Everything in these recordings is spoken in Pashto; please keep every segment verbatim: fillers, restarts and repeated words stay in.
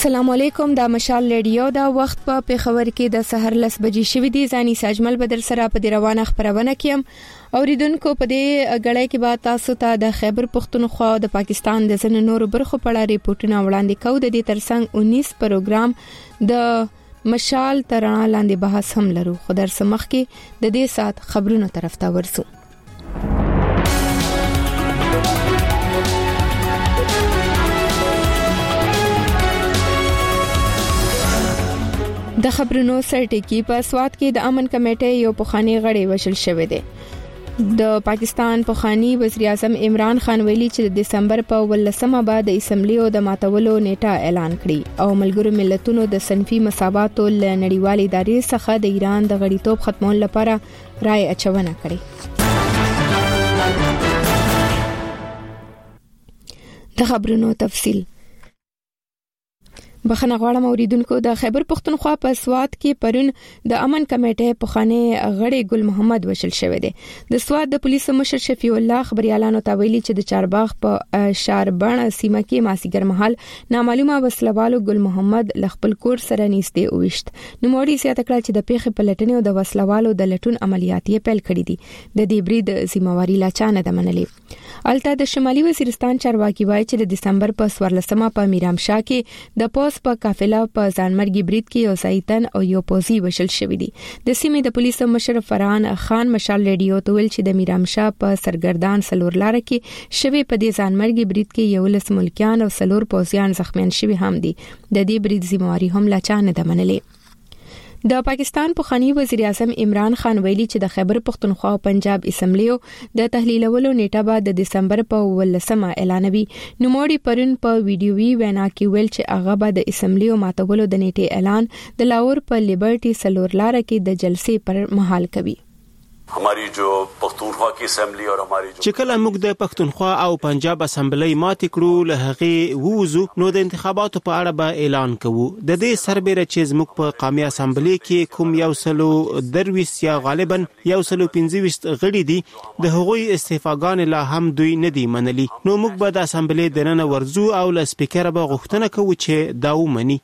السلام علیکم، دا مشال ریډیو دا وخت په پیښور کې د سحر لس بجې شوې دي. ځاني ساجمل بدر سره په دې روانه خبرونه کیم. اوریدونکو په دې غړې کې به تاسو ته د خیبر پختونخوا او د پاکستان د ځینو نورو برخو په اړه ریپورتونه وړاندې کوو. د دې ترڅنګ انیس پروګرام د مشال ترانه لاندې بحث هم لرو. خو در سمخ کې د دې سات خبرونو طرف ته ورسو. د خبرونو سرټکی په سواد کې د امن کمیټې یو پخوانی غړی وشل شوې ده. د پاکستان پخوانی وزیر اعظم عمران خان ویلي چې د دسمبر په ولسمه بعد د اسمبلی او د ماتولو نیټه اعلان کړي او ملګرو ملتونو د صنفي مساواتو ل نړیوال ادارې څخه د ایران د غړیتوب ختمولو لپاره رائے اچونه کړې. د خبرونو تفصیل بخنه غواړم اوریدونکو. د خیبر پختونخوا په سواد کې پرون د امن کمیټې پخوانی غړی ګل محمد وشل شوی دی. د سواد د پولیسو مشر شفیع الله خبريالانو ته ویلي چې د چارباغ په شاربن سیمه کې ماسیګر محل نامعلومه وسلوالو ګل محمد لخپل کور سره نيسته اوښت. نو موري سیاته کړ چې د پیښې پلټنې او د وسلوالو د لټون عملیات یې پیل کړې دي. د دې برید ذمہواری لا چانه د منلې. الته د شمالي وزیرستان چارواکي وایي چې د دسمبر په سورلسمه په میرامشاه کې د پوس په قافله په ځانمرګي برید کې یو سایتن او یو پوزي وشل شوې دي. د سیمې د پولیسو مشر فرحان خان مشال ریډیو ته ویل چې د میرامشاه په سرګردان سلور لار کې شوی په دې ځانمرګي برید کې یو لس ملکیان او سلور پوزیان زخمیان شوي هم دي. د دې برید ذمہواری هم لا چانه ده منلې. د پاکستان پخوانی وزیر اعظم عمران خان ویلي چې د خیبر پختونخوا او پنجاب اسمبلیو د تحلیلولو نیټه بعد د دسمبر په ولسمه اعلانوي. نوموړي پرون په ویډیووي وینا کې ویل چې هغه به د اسمبلیو ماتولو د نیټه اعلان د لاهور په لیبرټي سلور لار کې د جلسې پر مهال کوي. हमारी जो पख्तूनख्वा की असेंबली और हमारी जो چې کله موږ د پښتونخوا او پنجاب اسمبلی ماتې کړو له هغه ووزو نو د انتخاباتو په اړه به اعلان کوو. د دې سربېره چې موږ په قومي اسمبلی کې کوم یو سلو درويس یا غالبا یو سلو پنځه غړي دي د هغوی استعفاګان لا هم دوی نه دي منلي. نو موږ به د اسمبلی دننه ورزو او له سپیکر به غوښتنه کوو چې دا ومني.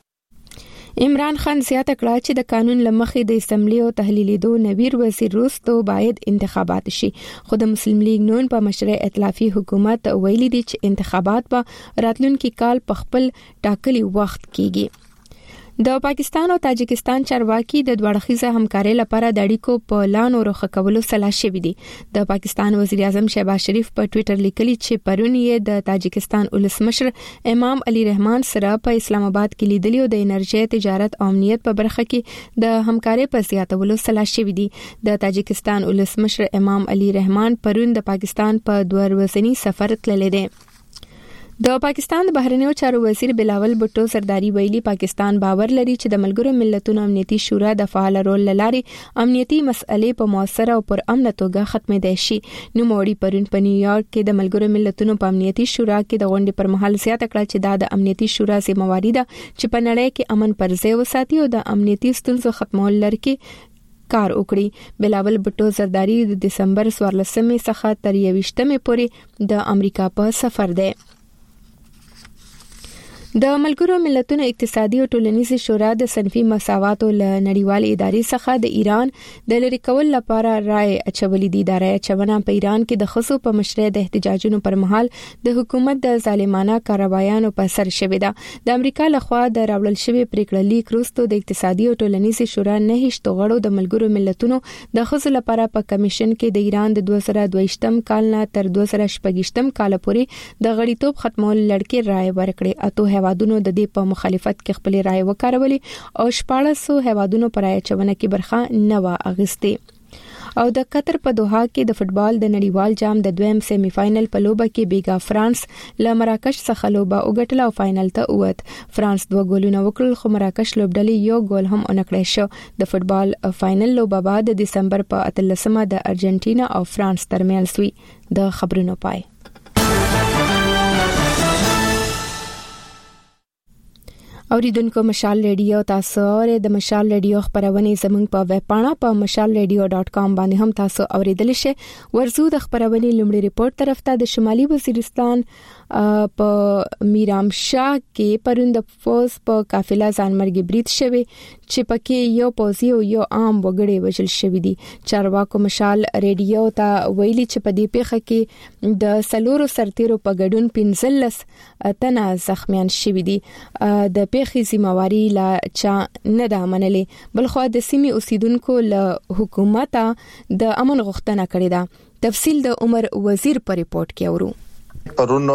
عمران خان زیاته کړه چې د قانون لمخې د اسمبلی او تحلیلیدو نویر وزیر روستو باید انتخابات شي. خو د مسلم لیگ نون په مشرع ائتلافي حکومت ویلي دي چې انتخابات به راتلونکي کال په خپل ټاکلي وخت کیږي. د پاکستان او تاجکستان چارواکي د دوړخیزه همکارۍ لپاره د اړیکو په لانو رخ کولو سلا شوي دي. د پاکستان وزیر اعظم شهباز شریف په ټوئیټر لیکلي چې پرون یې د تاجکستان ولسمشر امام علي رحمان سره په اسلام آباد کې لیدلی او د انرژي تجارت او امنیت په برخه کې د همکارۍ په زیاتولو سلا شوي دي. د تاجکستان ولسمشر امام علي رحمان پرون د پاکستان په دوه ورځنی سفر تللی دی. د پاکستان د بهرنیو چارو وزیر بلاول بوټو سرداری ویلي پاکستان باور لري چې د ملګرو ملتونو امنیتي شورا د فعال رول لاري امنیتي مسئلې په موثره او پر امن توګه ختمېدای شي. نو موري پرون په نیویارک کې د ملګرو ملتونو په امنیتي شورا کې د غونډې پر مهال زیاته کړه چې دا د امنیتي شورا ذمہواری ده چې په نړۍ کې امن پر ځای وساتي او د امنیتي ستونزو ختمول لپاره کار وکړي. بلاول بوټو سرداری د دسمبر سورلسمه څخه تر یوویشتمه پورې د امریکا په سفر دی. د ملګرو ملتونو اقتصادي او ټولنیزي شورا د صنفي مساواتو ل نړیوال ادارې څخه د ایران د لری کول لپاره رائے اچولې دي. د رائے اچونه په ایران کې د خصو په مشرع د احتجاجونو پر مهال د حکومت د ظالمانه کاروایانو په سر شوې ده. د امریکا لخوا د راوړل شوی پریکړه لیک وروسته د اقتصادي او ټولنیزي شورا نه هیڅ غړو د ملګرو ملتونو د خصو لپاره په کمیشن کې د ایران د دوه زره دوه کال نه تر دوه زره شپږ کال پورې د غړیتوب ختمول لړکې رائے ورکړې. اته هوادونو د دې په مخالفت کې خپل رائے وکړولې او شپږ سوه هوادونو پر رائے چونه کې برخه نه و اغسته. او د قطر په دوحه کې د فوتبال د نړیوال جام د دویم سیمی فائنل په لوبه کې بیګا فرانس له مراکش څخه لوبه وګټله او فائنل ته ووت. فرانس دوه ګولونه وکړل خو مراکش لوبډلې یو ګول هم ونکړی شو. د فوتبال فائنل لوبه بعد د دسمبر په اتلسمه د ارجنټینا او فرانس ترمنځ وي. د خبرونو پای. اوریدونکو مشال ریډیو تاسو اورئ د مشال ریډیو خبرونه زموږ په ویب پاڼه په مشال ریډیو ډاٹ کام باندې هم تاسو اوریدل شئ. ورزو د خبرونه لومړی ریپورت طرف ته د شمالي وزیرستان په میرامشاه کې پروند فوز په قافله ځانمرګي برید شوی چې پکې یو پوزي او یو عام وګړي وژل شوی دي. چارواکو مشال ریډیو ته ویلي چې په دې پیښه کې د سلورو سرتیرو په ګډون پنځلس تنه زخمیان شوی دي. د پیښې ذمہواری لا چا نه ده منلې، بلخو د سیمې اوسیدونکو له حکومت د امن غوښتنه کړې ده. تفصیل د عمر وزیر په ریپورت کې اورو. پرونو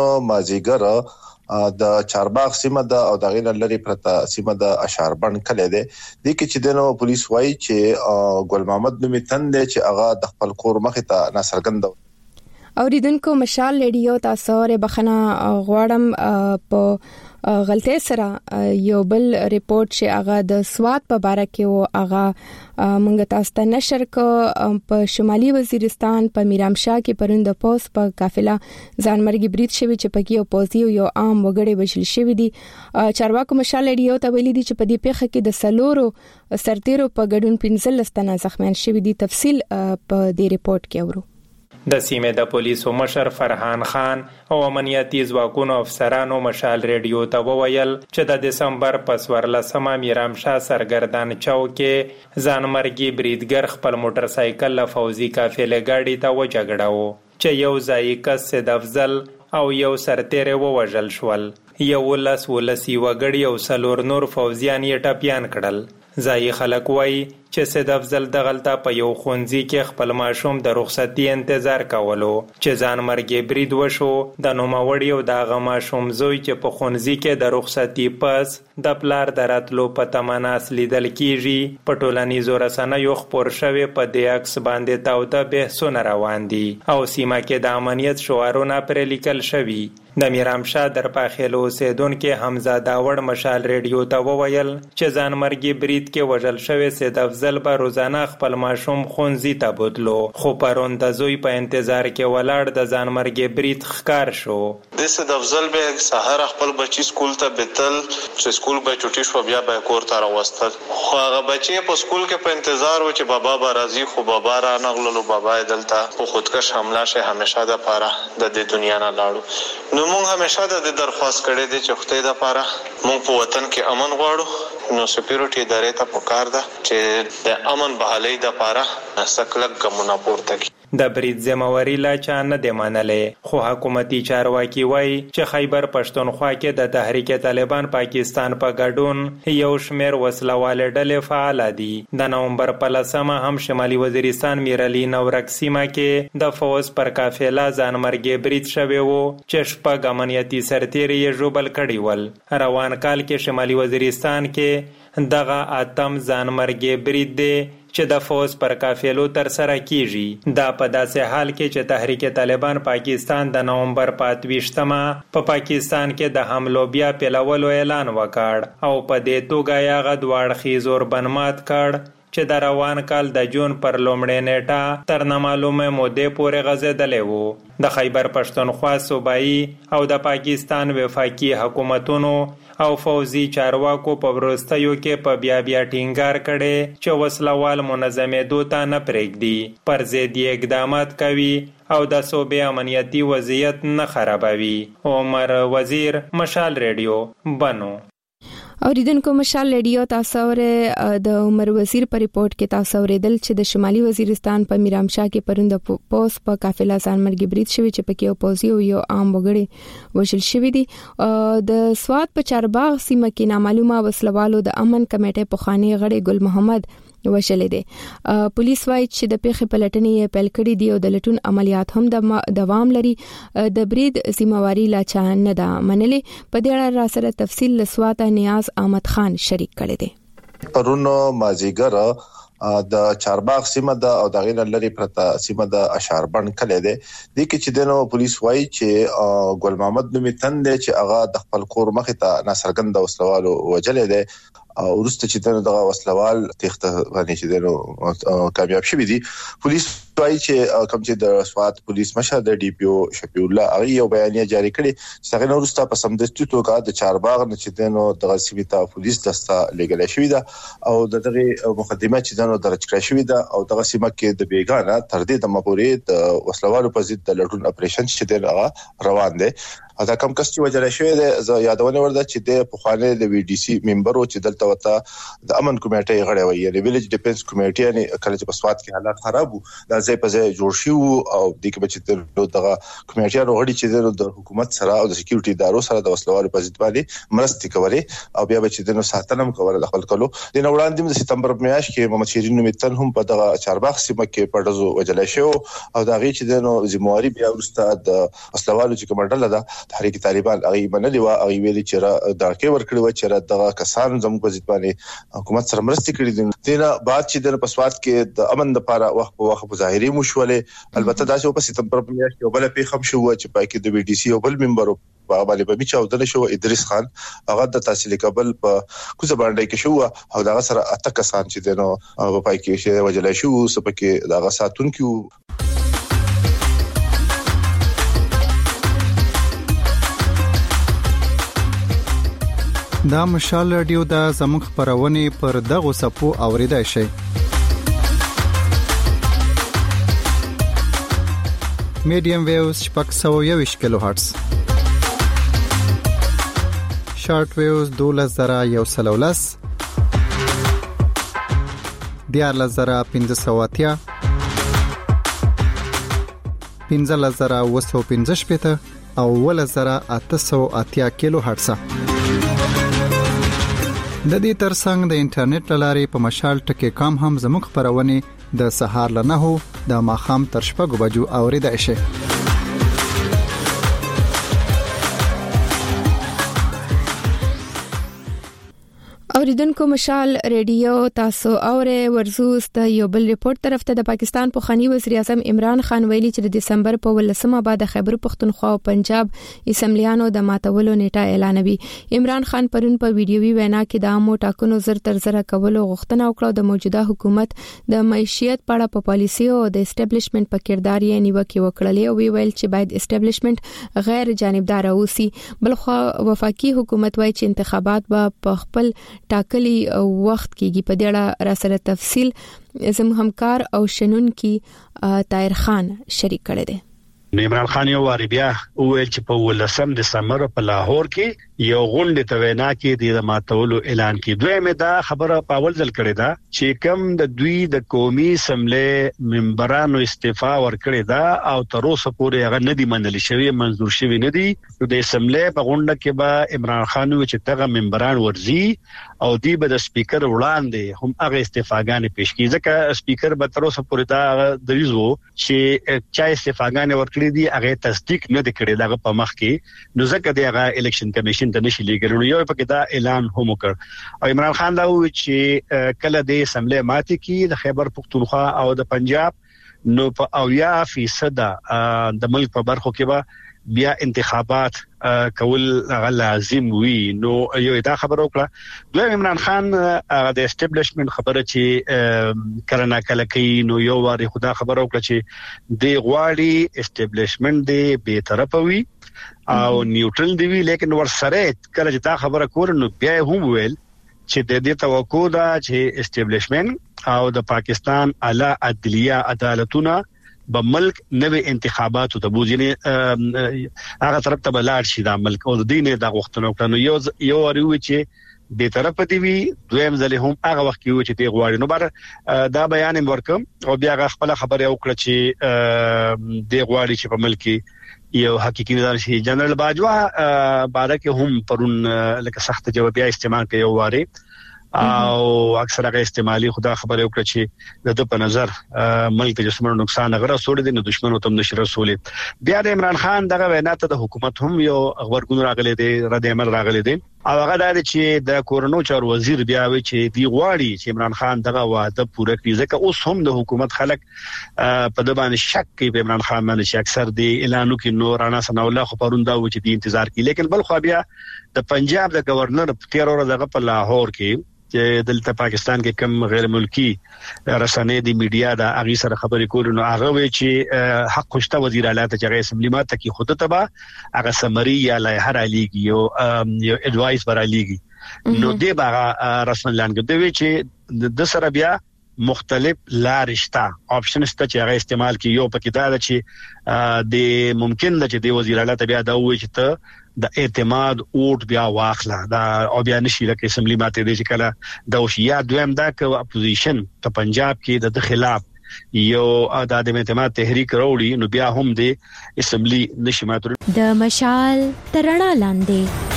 مازیګر د چارباغ سیمه د او دغه لری پرته سیمه د اشاربن کله ده د کې چې دنو پولیس وایي چې ګل محمد نومي تند چې هغه د خپل کور مخې ته ناسرګند. اوریدونکو مشال ریډیو تاسو ر بخنه غواړم په غلطه سره یو بل ریپورت چې هغه د سواد په باره کې او هغه مونږ تاسو ته نشر کو په شمالي وزیرستان په میرامشاه کې پروند پوس په قافله ځانمرګي برید شوی چې پکې یو پوزي او یو عام وګړي وژل شوی دي. چارواکو مشال ریډیو ته ویلي دي چې په دې پیښه کې د سلورو سرتیرو په ګډون پنځلس تنه زخمیان شوی دي. تفصیل په دې ریپورت کې اورو. د سیمې د پولیسو مشر فرحان خان او امنیتي ځواکونو افسرانو مشال ریډیو ته وویل چې د دسمبر په څوارلسمه میرامشاه سرګردان چوک کې ځانمرګي بریدګر خپل موټر سایکل له فوزي قافلې ګاډي ته وجګړاو چې یو ځای کس سید افضل او یو سرتیر ووژل شول. یو ولس ولسی وګړي او سلور نور فوزیان یې ټپیان کړل. ځای خلک وایي چې سید افضل دغلطه په یو خونځي کې خپل ماشوم د رخصتي انتظار کولو چې ځانمرګي برید وشو. د نوموړي او د هغه ماشوم زوی چې په خونځي کې د رخصتي پس د پلار د راتلو په تمناس لیدل کیږي. په ټولنیزو رسنیو خپور شوی په دې عکس باندې تاوده بحثونه روان دي او سیمه کې د امنیت شعارونه پرې لیکل شوي. د میرامشاه در پاخلو اوسیدونکو حمزه داوړ مشال ریډیو ته وویل چې ځانمرګي برید کې وژل شوی سید افضل به روزانه خپل ماشوم خونځي ته بوتلو، خو پرون د زوی په انتظار کې ولاړ د ځانمرګي برید ښکار شو. د سید افضل به سحر خپل بچی سکول ته بتل چې سکول به چټي شو بیا به کور ته راوستل، خو هغه بچی په سکول کې په انتظار و چې بابا به راځي، خو بابا را نغللو. بابا دلته په خودکش حمله شه همیشه د پاره د دې دنیا نه لاړو. نو مونږ همیشه د درخواست کړې دي چې خدای د پاره مونږ په وطن کې امن غواړو. نو سپیورټي ادارې ته پکار ده چې د امن بحالي د پاره سکلک ګمونه پورته کړي. د برید ذمہواری لا چا نه دی منلې، خو حکومتي چارواکي وایي چې خیبر پښتونخوا کې د تحریک طالبان پاکستان په ګډون یو شمېر وسلواله ډلې فعال دي. د نومبر په لسمه هم شمالي وزیرستان میرعلی نورک سیمه کې د فوز پر قافله ځانمرګي برید شوی وو چې شپږ امنیتي سرتیري یې ژوبل کړي ول. روان کال کې شمالي وزیرستان کې دغه اتم ځانمرګي برید دی چې د فوز پر قافلو تر سره کیږي. دا په داسې حال کې چې تحریک طالبان پاکستان د نومبر په اتویشتمه په پاکستان کې د حملو بیا پیلولو اعلان وکړ او په دې توګه یې هغه دواړخیز اوربند مات کړ چې د روان کال د جون پر لومړۍ نیټه تر نامعلومه مودې پورې غځېدلی وو. د خیبر پښتونخوا صوبایي او د پاکستان وفاقي حکومتونو او فوزي چارواکو په وروستیو کې په بیا بیا ټینګار کړي چې وسلوال منظمېدو ته نه پرېږدي، پر ضد یې اقدامات کوي او د صوبې امنیتي وضعیت نه خرابوي. عمر وزیر، مشال ریډیو، بنو. اوریدونکو مشال ریډیو تاسو ور د عمر وزیر په ریپورت کې تاسو ورېدل چې د شمالي وزیرستان په میرامشاه کې پروند پوس په قافله ځانمرګي برید شوی چې پکې یو پوزي او یو عام وګړي وژل شوی دي. د سواد په چارباغ سیمه کې نامعلومه وسلوالو د امن کمیټې پخوانی غړي ګل محمد وشلې دي. پولیس وايي چې د پیښې پلټنې پیل کړې دي او د لټون عملیات هم د دوام لري. د برید ذمہواری لا چا نه ده منلې. په دې اړه را سره تفصیل لسواته نیاز احمد خان شریک کړي دي. پرونو مازیګر د چارباغ سیمه د او دغه لری پرته سیمه د اشاربن کله ده د کې چې دنو پولیس وايي چې ګل محمد نومي تند چې هغه د خپل کور مخې ته ناسرګند وسلوالو وجلې ده او ورسته چې دغه وسلوال تخته باندې چې دنو کامیاب شوی دي. پولیس وايي چې کوم چې د سوات پولیس مشر د ډي پی او شفیع الله هغه یو بیانیه جاری کړي چې څنګه نو ورسته په سمدستي توګه د چارباغ نه چې دنو د سیمه پولیس دسته لګل شوی ده او دغه مقدمه چې دنو درج کړی شوی ده او دغه سیمه کې د بیګانه تر دې د مپورې د وسلوالو په ضد د لټون اپریشن چې دغه روان دي. دا کوم کس چې وجره شوی دی زه یادونه ورده چې د پخوانی د وی ډي سي ممبر او چې دلته وته د امن کمیټې غړی وي یعنی ویلیج ډیفنس کمیټې یعنی کله چې په سوات کې حالات خراب وو دا ځای په ځای جوړ شو او د کې بچ دغه کمیټې غړي چې د حکومت سره او د سکیورټي ادارو سره د وسلوالو په ضد باندې مرستې کولې او بیا بچ د ساتنم کول خپل کولو. د وړاندې د سپتمبر میاشت کې محمد شیرین نومیتن هم په دغه چارباغ سیمه کې پړځو وجلې شو او دا غي چې د ذمہواری بیا ورسته د وسلوالو چې کمانډر ده تحریک طالبان هغه منلي وا هغه ویلي چې را درکې ورکړي و چې دغه کسان زموږ په ځد باندې حکومت سره مرستې کړې دي. دینه بعد چې د پسوات کې د امن لپاره وخت په وخت ظاهري مشولې البته دا چې په سپتمبر په میاشت کې بل په خم شو چې پای کې د وی ډي سي او بل ممبر په باندې په میچاو دل شو ادریس خان هغه د تحصیل کابل په کوزه باندې کې شو او دا سره اته کسان چې دنو په پای کې شي وجلای شو سپکه دا ساتون کې. دا مشال رادیو دا زموږ خبرونه پر دغه صفو اوریدای شي. میډیم ویوز شپږ سوه یوویشت کیلو هرتز، شارټ ویوز دولس زره یو سل او لس، دیارلس زره پنځه سوه اتیا، پنځلس زره اوه سوه پنځه شپېته او اوولس زره اته سوه اتیا کیلو هرتز. د دې ترڅنګ د انټرنیټ لارې په مشال ټکی کام هم زموږ خبرونه د سهار ل نه هو د ماخام تر شپږ بجو اوریدای شي. اوریدونکو مشال ریډیو تاسو اوره ورزوس د یو بل ریپورت طرف ته د پاکستان پوخانی وزیر اعظم عمران خان ویلي چې د دسمبر په ولسمه بعد خیبر پختونخوا او پنجاب اسمبلیانو د ماتولو نیټه اعلانوي. عمران خان پرون په ویډیوي وینا کې د عامو ټاکنو زر تر زر کولو غوښتنه وکړه د موجوده حکومت د معیشت په اړه په پالیسي او د اسټابلیشمنت په کردار یې نیوکه وکړه او ویل چې باید اسټابلیشمنت غیر جانبدار اوسي. بلخو وفاقي حکومت وایي چې انتخابات به خپل ټاکلي وخت کېږي. په دې اړه را سره تفصیل زموږ همکار او شنونکي طاهر خان شریک کړی دی. عمران خان یو واری بیا وویل چې په ولسم دسمبر په لاهور کې یو غونډه ته وینا کې د ماتولو اعلان کې دویمه دا خبره په اول ځل کړې ده چې کوم د دوی د قومي اسمبلی ممبرانو استعفا ورکړې ده او تر اوسه پورې هغه نه دی منل شوی منظور شوی نه دی. د اسمبلی په غونډه کې به عمران خان و چې دغه ممبران ورزي او دی به د سپیکر وړاندې هم هغه استعفاګانې پیش کړي ځکه سپیکر به تر اوسه پورې دا دریزو چې چا استعفاګانې ورکړي دي هغه تصدیق نه دی کړی دغه په مخ کې نو ځکه دغه الیکشن کمیشن ته نشي لګرلو. یو پکې دا اعلان هم وکړ او عمران خان دا وی چې کله د اسمبلی ماتې کې د خیبر پختونخوا او د پنجاب نو په اویا فیصد د ملک په برخو کې به بیا انتخابات کول لازم وي. نو یو دا خبره وکړه. دوی عمران خان د اسټابلیشمنت خبره چې کرنا کله کوي نو یو واری خدا خبره وکړه چې د غواړي اسټابلیشمنت دی به طرف وي او نیوټرل دی وی لیکن ور سره کله چې دا خبره کور نو بیا هم ویل چې د دې توقع ده چې اسټابلیشمنت او د پاکستان اعلی عدلیه عدالتونه به ملک نوې انتخاباتو ته بوزینه هغه طرف ته بلار شي د ملک او د دینه د غوښتنو کړنو یو یو وروي چې به طرف دی وی دویم ځلې هم هغه وخت کې و چې دی غواړي نو بر دا بیان ورکم او بیا هغه خپل خبره وکړه چې دی غواړي چې په ملک یو حقيقي نظر شي. جنرال باجوا بارکه هم پرون لکه سخت جوابیا استعمال کوي واره او اکثر هغه استعمالي خدا خبره وکړه چې د په نظر ملک جسمونو نقصان غره سوړي دي نو دشمنو تم نشي رسولې. بیا د عمران خان دغه وینا ته د حکومت هم یو خبرګون راغلي دي رد عمل راغلي دي او هغه دا چې د کورونو چار وزیر بیا وی چې دی غواړي چې عمران خان دغه وعده پوره کړي ځکه اوس هم د حکومت خلک په د باندې شک کوي په عمران خان باندې چې اکثر دی اعلانو کې نور رانا سنا الله خو پروندا و چې دی انتظار کوي لیکن بل خو بیا د پنجاب د گورنر تیر ورځ دغه په لاهور کې چې دلته پاکستان کې کم غیر ملکی رسنۍ دی میډیا دا اغي سره خبرې کول نو هغه وی چې حق خوشته وزیر اعلی ته چې اسمبلی ماته کې خود ته به هغه سمری یا لایحه را لیږي یو یو اډوایس برا لیږي نو دی به رسمن لاندې دی چې د سره بیا مختلف لارشته آپشن ست چې هغه استعمال کی یو پکې دا چې د ممکن ده چې د وزیر اعلی ته بیا دا وایي چې ته د اعتماد اوټ بیا واخلا دا او بیا نشي لکه اسمبلی ماته دي چې کله د اوشیا دویم دا ک اپوزیشن په پنجاب کې د خلاف یو د اعتماد تحریک وروړي نو بیا هم د اسمبلی نشي ماته د مشال ترنا لاندې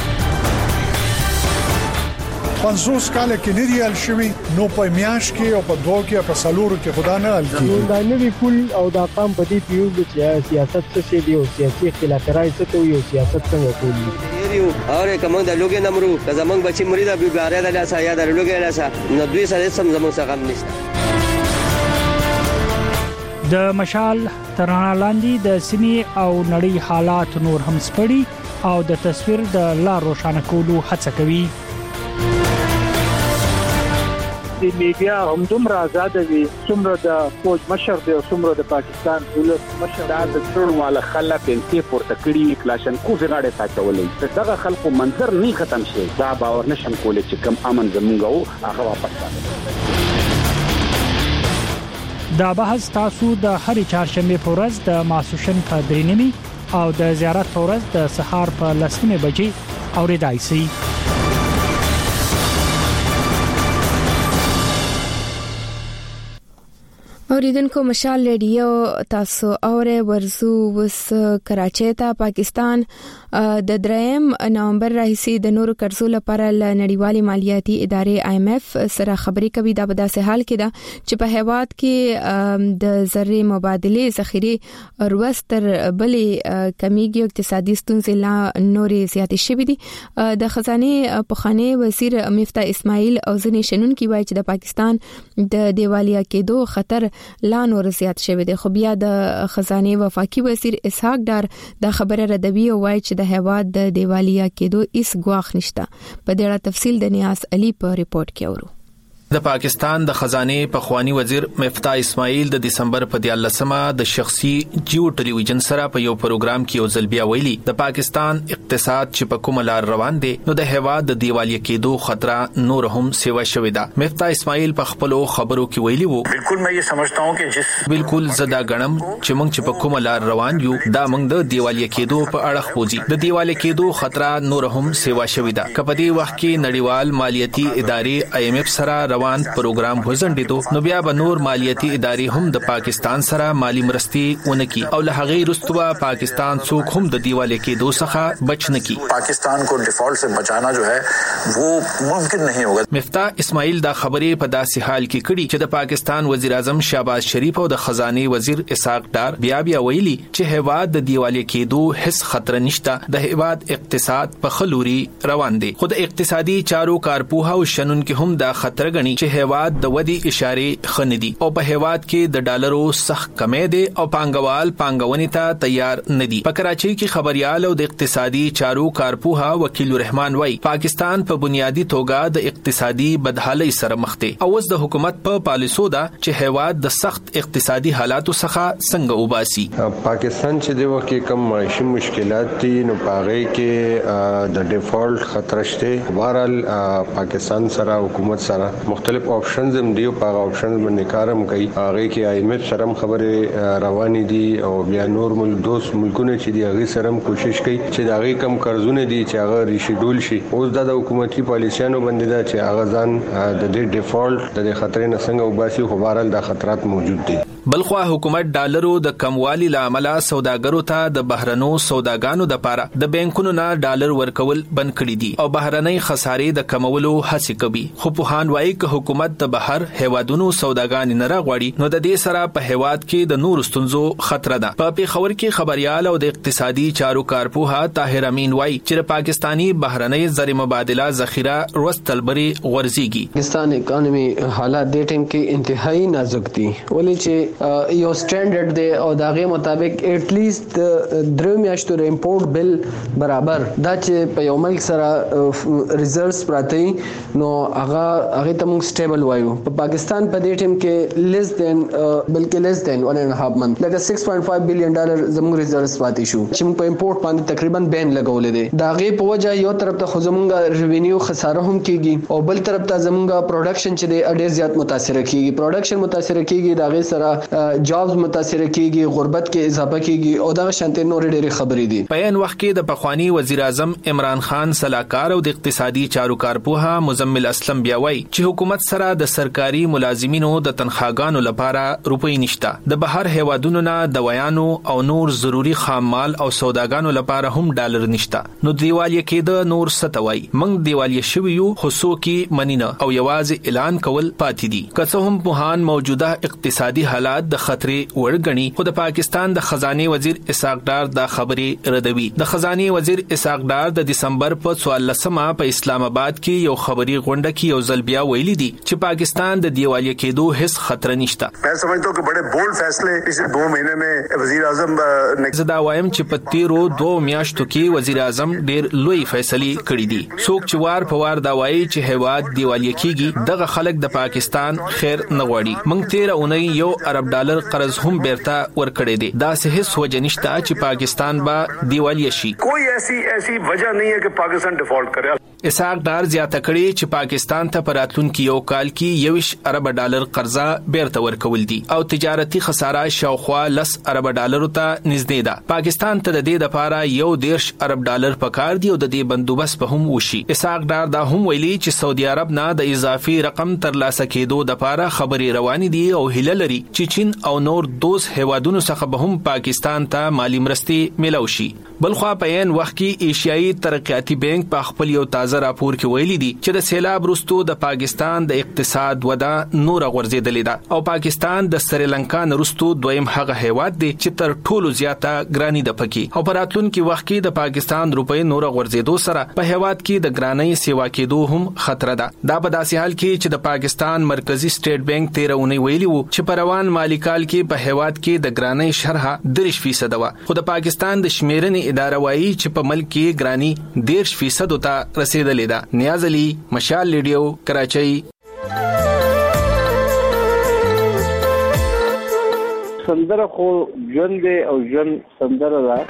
پنځوس کال کې نه دی ال شوی نو په میاش کې او په دوه کې په سالورو کې خدا نه ال کی دا نوی پول او دا قام په دې پیو چې سیاست څه دی او سیاسي اختلافات څه ته یو سیاست څنګه کوي یو اور کوم د لوګي نمرو که زمنګ بچی مرید ابي باره د لاسه یا د لوګي لاسه نو دوی سره سم زموږ څخه غم نشته د مشال ترانه لاندې د سیمې او نړۍ حالات نور هم سپړي او د تصویر د لا روښانه کولو هڅه کوي د میډیا هم دومره آزاد وي څومره د فوج مشر دی او څومره د پاکستان دولت مشر د ټول والا خلک انتي پورته کړي کلاشن کو زغاړه تاچولې دغه خلکو منظر نه ختم شي دا باور نشم کولای چې کم امن زمونږ هغه واپس راځي دا بحث تاسو د هرې چهارشنبه په ورځ د ماسوشن په درینمی او د زیارت په ورځ د سهار په لسمه بجې اوریدای شي اوریدونکو مشال ریډیو تاسو اوره ورزو وس کراچۍ ته پاکستان د دریم نومبر راهیسي د نورو قرضو لپاره ل نړیوالي مالیاتي ادارې آی ایم ایف سره خبرې کوي دا په داسې حال کې ده چې په هیواد کې د زري مبادله ذخیره وروستر بلې کمیږي اقتصادي ستونزې لا نورې زیاتې شوې دي د خزانه پخانه وزیر مفتاح اسماعیل او ځنې شنونکي وایي چې د پاکستان د دیوالیا کېدو خطر لا نور زیات شوی دی خو بیا د خزانه وفاقي وزیر اسحاق ډار د خبره ردوی او وایي چې د هیواد د دیوالیا کېدو هیڅ ګواښ نشته په دې اړه تفصیل د نیاز علي په ریپورت کې اورو د پاکستان د خزانه پخوانی وزیر مفتاح اسماعیل د دسمبر په دیارلسمه د شخصي جیو ټلویزیون سره په یو پروګرام کې او ځل بیا ویلي د پاکستان اقتصاد چې په کومه لار روان دی نو د هیواد د دیوالیا کېدو خطر نور هم سیوا شوې ده مفتاح اسماعیل په خپل خبرو کې ویلي وو بالکل مې یہ سمجھتا ہوں کہ جس بالکل زدا غنم چې موږ چې په کومه لار روان یو دا موږ د دیوالیا کېدو په اړه خوځي د دیوالیا کېدو خطر نور هم سیوا شوې ده کله په دې وخت کې نړیوال مالیاتي ادارې آی ایم ایف سره روان پروګرام وزندیدو نو بیا به نور مالیاتي ادارې هم د پاکستان سره مالی مرستې ونکي او له هغه رستوا پاکستان څوک هم د دیوالې کې دوه څخه بچ نکي پاکستان کو ډیفالت سے بچانا جو ہے وہ ممکن نہیں ہوگا مفتاح اسماعیل دا خبرې په داسې حال کې کړي چې د پاکستان وزیر اعظم شهباز شریف او د خزانه وزیر اسحاق ډار بیا بیا ویلي چې هیواد د دیوالې کې دوه هیڅ خطر نشته د هیواد اقتصاد په خلوري روان دي خو د اقتصادي چارو کارپوها او شنن کې هم دا خطر غني چې هیواد د ودی اشاره خندي او په هیواد کې د ډالرو سخت کمې دي او پانګوال پانګونې ته تیار ندي په کراچۍ کې خبريال او د اقتصادي چارو کارپوها وکیل رحمان وای پاکستان په بنیادی توګه د اقتصادي بدحالۍ سره مخ دي او اوس د حکومت په پالیسو دا چې هیواد د سخت اقتصادي حالاتو څخه څنګه وباسي پاکستان چې د وخت کې کم معاشي مشکلات دي نو پاره کې د ډیفالت خطر شته بهرحال پاکستان سره حکومت سره مختلف آپشنز هم دی او په آپشنز باندې کارم کوي هغه کې آی ایم ایف سره خبره روانې دي او بیا نور ملک دوست ملکونه چې دی هغه سره کوشش کوي چې دا غي کم قرضونه دي چې هغه ریشیډول شي اوس د حکومتي پالیسیانو باندې دا چې هغه ځان د دې ډیفالت د خطرې نه څنګه وباسي خو بهرحال د خطرات موجود دي بلخوا حکومت ډالرو د کموالي لامل سوداګرو ته د بهرنو سوداګانو د پاره د بانکونو نه ډالر ورکول بند کړي دي او بهرنۍ خسارې د کمولو هڅه کوي. خو په هان وايي ک حکومت د بهر هیوادونو سوداګان نه راغړي نو د دې سره په هیواد کې د نور ستونزو خطر ده. په پیښور کې خبريال او د اقتصادي چارو کارپوها طاهر امین وایي چې پاکستانی بهرنۍ زر مبادله ذخیره روستلبري غورځيږي. پاکستان اکانومي حالات د ټیم کې انتهایی نازک دي ولې چې یو سټانډرډ دی او دغه مطابق اټ لیست درو میاشتو امپورټ بل برابر دا چې په یو ملک سره ریزرவ்સ پراته نو هغه هغه ته موږ سټیبل وایو. په پاکستان په دې ټیم کې لیس دین بلکې لیس دین one and a half month لکه six point five billion ډالر زموږ ریزرવ્સ پاتې شو چې موږ په امپورټ باندې تقریبا بین لګولې دي. دا غي په وجه یو طرف ته خو زمونږ ریوینیو خساره هم کیږي او بل طرف ته زمونږ پروډکشن چې دی ډېر زیات متاثر کیږي. پروډکشن متاثر کیږي دا غي سره جابز متاثر کیږي غربت کې اضافه کیږي او دا شانته نور ډېر خبرې دي. په ان وخت کې د پخوانی وزیر اعظم عمران خان صلاحکار او د اقتصادي چارو کارپوها مزمل اسلم بیا وایي چې حکومت سره د سرکاري ملازمینو د تنخواګانو لپاره روپۍ نشته. د بهر هیوادونو نه د ویانو او نور ضروری خام مال او سوداګانو لپاره هم ډالر نشته. نو دیوالیه کې د نور ستوي موږ دیوالیه شویو خصو کې منینه او یوازې اعلان کول پاتې دي. که څه هم په هان موجوده اقتصادي حالات د خطرې وړګنی خو د پاکستان د خزانه وزیر اسحاق ډار دا خبرې ردوي. د خزانه وزیر اسحاق ډار د دسمبر په چوارلسمه په اسلام آباد کې یو خبري غونډه کې یو ځل بیا ویلي دي چې پاکستان د دیوالیه کېدو هیڅ خطر نشته. मैं समझता हूं कि बड़े बोल्ड फैसले पिछले दो महीने में वजीर आजम زدا وایم چې په تیرو دوه میاشتو کې وزیر اعظم ډېر لوی فیصله کړې دي. څوک چې وار په وار دا وایي چې هیواد دیوالیه کیږي دغه خلک د پاکستان خیر نه غواړي. موږ تیر اونۍ یو ارب ډالر قرض هم بیرته ورکړی دی. دا څه هیڅ وجه نشته چې پاکستان به دیوالیه شي. کوئی ایسی ایسی وجہ نہیں ہے کہ پاکستان ڈیفالٹ کرے. اسحاق ډار زیاته کړي چې پاکستان ته پراتلونکو یو کال کې یوش ارب ډالر قرضه بیرته ورکول دي او تجارتي خساره شاوخوا لس ارب ډالر ته نږدې ده. پاکستان ته د دې لپاره یو دیرش ارب ډالر پکار دی او د دې بندوبست به هم وشي. اسحاق ډار دا هم ویلي چې سعودي عرب نه د اضافي رقم ترلاسه کېدو لپاره خبرې روانې دي او هیله لري چې چین او نور دوز هیوادونو څخه به هم پاکستان ته مالی مرستې ملو شي. بلخوا په ان وخت کې ایشیایي ترقیاتي بانک په خپل یو تازه راپور کې ویلي دي چې د سیلاب وروسته د پاکستان د اقتصاد وده نور غورځېدلې ده او پاکستان د سریلانکا وروسته دویم هغه هیواد دی چې تر ټولو زیاته ګرانی ده پکې او په راتلونکي وخت کې د پاکستان روپۍ نور غورځېدو سره په هیواد کې د ګرانی سیوا کېدو هم خطر ده. دا په داسې حال کې چې د پاکستان مرکزی سټیټ بانک تیرونی ویلي وو چې په روان مالی کال کې په هیواد کې د ګرانی شرح درش فیصد و خو د پاکستان د شمیرنې اداره وایي چې په ملک کې ګرانی دیرش فیصد ته رسیدلې ده. نیاز علي مشال ریډیو کراچۍ. سندره خو ژوند دی او ژوند سندره ده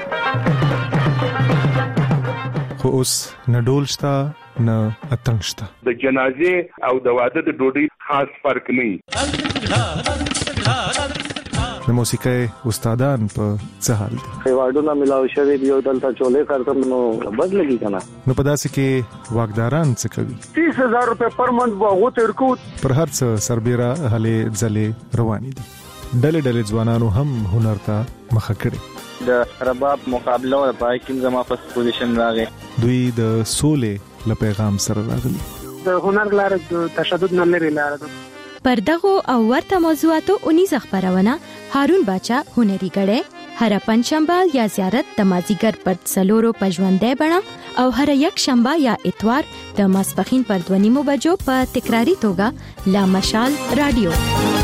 خو اوس نه ډول شته نه اتڼ شته. د جنازې او د واده د ډوډۍ خاص فرق نه. د موسیقۍ استادان په څه حال دي؟ خیواډونه ملاو شوی دی او دلته چولې کارتم نو بد لګی کنه. نو په داسې کې واګداران څه کوي؟ تیس هزار روپے پر منت واغو تر کو پر هر څه سربېره هلې ځلې روانې دي. ډلې ډلې ځوانانو هم هنر ته مخه کړې. د رباب مقابله او پای کې زما په پوزیشن راغی. دوی د سولې له پیغام سره راغلي. د هنر لار د تشدد نه لري لار ده. پر دغه او ورته موضوعاتو اونیز خبرونه هارون باچا هنري غړې هر پنځشنبه یا زیارت د مازیګر پر څلورو پژوندې بڼه او هر یک شنبه یا اتوار د ماسپخین پر دوه نیمو بجو په تکراری توګه لا مشال رادیو.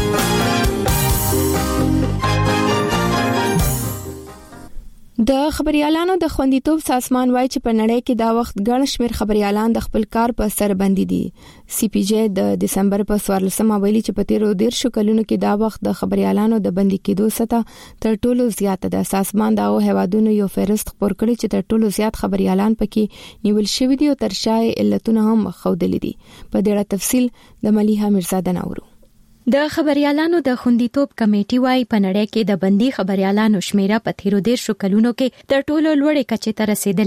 د خبريالانو د خوندیتوب سازمان وایي چې په نړۍ کې دا وخت ګڼ شمېر خبريالان د خپل کار په سر باندې دي. سی پی جی د دسمبر په څوارلسمه ویلي چې په تیرو دیرشو کلونو کې دا وخت د خبريالانو د بندي کېدو سطح تر ټولو زیاته ده. سازمان دا هیوادونو یو فهرست خپور کړی چې تر ټولو زیات خبريالان پکې نیول شوی دي او تر شای علتونه هم خودلې دي. په دې اړه تفصیل د ملیحه مرزا دناورو. د خبريالانو د خوندیتوب کمیټي وايي په نړۍ کې د بندي خبريالانو شمیره په تیرو دیرشو کلونو کې تر ټولو لوړې کچې ته رسیدلې ده.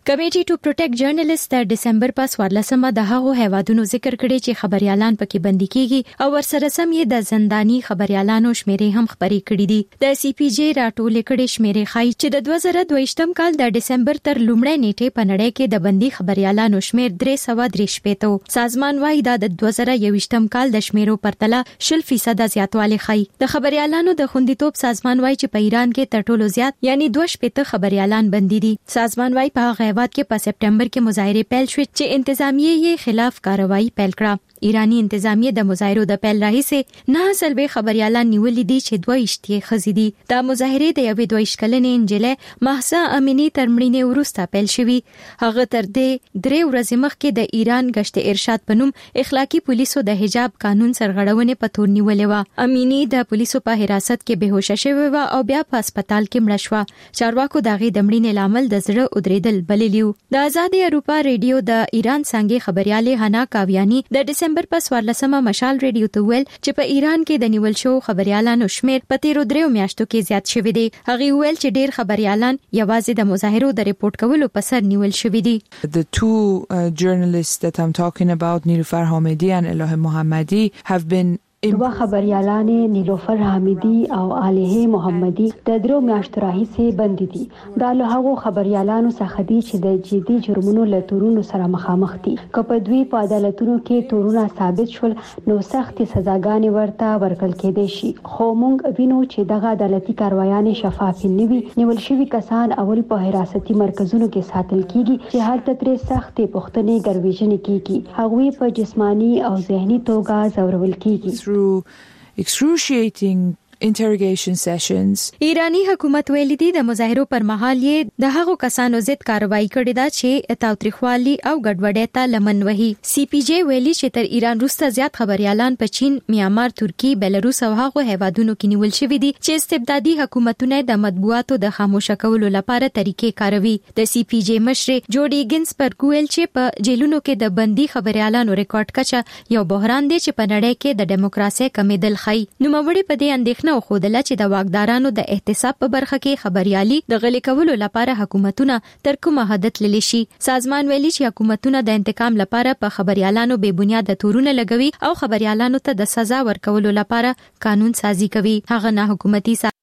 کمیټي ټو پروټیکټ جرنالست د ډیسمبر په څوارلسمه د هغو هیوادونو ذکر کړي چې خبريالان پکې بندي کیږي او ورسره سم یې د زنداني خبريالانو شمیرې هم خبرې کړي دي. د سی پی جی راټول کړي شمیرې خای چې د دوه زره دوه کال د ډیسمبر تر لومړۍ نیټې په نړۍ کې د بندي خبريالانو شمیر درې سوه درې شپېته. سازمان وايي دا د دوه زره یوویشتم کال د شمیرو پرتله شل فیصد زیاتوالی خای. د خبريالانو د خوندیتوب سازمان وايي چې په ایران کې تر ټولو زیات یعنی دوه شپېته خبريالان بندي دي. سازمان وايي په هغه هیواد کې په سپټمبر کې مظاهره پیل شوې چې انتظامیه یې خلاف کاروایی پیل کړه. ایرانی انتظامیه د مظاهرو د پیل راهیسې نه سلبي خبريالان نیولې دي چې دوه اشتي خزي دي. د مظاهره د یوې دوه کلنې انجلې مهسا امینی تر مړینې وروسته پیل شوې. هغه تر دې درې ورځې مخکې د ایران گشت ارشاد په نوم اخلاقی پولیسو د حجاب قانون سرغړونې په تور نیولې و. امینی د پولیسو په حراست کې بهوشه شوې و او بیا په هسپتال کې مړه شوه. چارواکو دغه د مړینې لامل د زړه ودریدل بللیو. د آزادي اروپا ریډیو د ایران څنګه خبريالې حنا کاویانی د ډیسمبر په څوارلسمه مشال ریډیو ته ویل چې په ایران کې د نیول شو خبريالانو شمیر په تیرو دریو میاشتو کې زیات شوی دی. هغه ویل چې ډیر خبريالان یوازې د مظاهرو د ریپورت کولو په سر نیول شوی دي. The two uh, journalists that I'm talking about, Nilufar Hamidi and Elohe Mohammadi, have been دوه خبريالانې نیلوفر حمیدی او الیه محمدی د درو میاشتو راهیسې بند دي. دا له هغو خبريالانو څخه دي چې د جدي جرمونو له تورونو سره مخامخ دي. که په دوی په عدالتونو کې تورونه ثابت شول نو سختې سزاګانې ورته ورکړل کېدای شي. خو موږ وینو چې دغه عدالتي کاروایانې شفاف نه وي. نیول شوي کسان اول په حراستي مرکزونو کې ساتل کیږي چې هلته ترې سختې پوښتنې ګرویژنې کیږي. هغوی په جسمانی او ذهني توګه ځورول کیږي. excruciating interrogation sessions. ایرانی حکومت ویلي دي د مظاهرو پر مهال یې د هغو کسانو ضد کاروایی کړې ده چې تاوتریخوالي او ګډوډۍ ته لمن وهي. سی پی جی ویلي چې تر ایران وروسته زیات خبريالان په چین، میانمار، ترکی، بلاروس او هغو هیوادونو کې نیول شوي دي چې استبدادي حکومتونه د مطبوعاتو د خاموشه کولو لپاره طریقې کاروي. د سی پی جی مشر جوډي ګینسبرګ ویل چې په جیلونو کې د بندي خبريالانو ریکارډ کچه یو بحران دی چې په نړۍ کې د دیموکراسي کمیدل خي. نو موړي په دې اندېښنه نو خودله چې د واکدارانو د احتساب په برخه کې خبريالي د غلي کولو لپاره حکومتونه تر کومه حد تللی شي. سازمان ویلي چې حکومتونه د انتقام لپاره په خبريالانو بے بنیاد تورونه لګوي او خبريالانو ته د سزا ورکولو لپاره قانون سازي کوي. هغه نه حکومتي سا...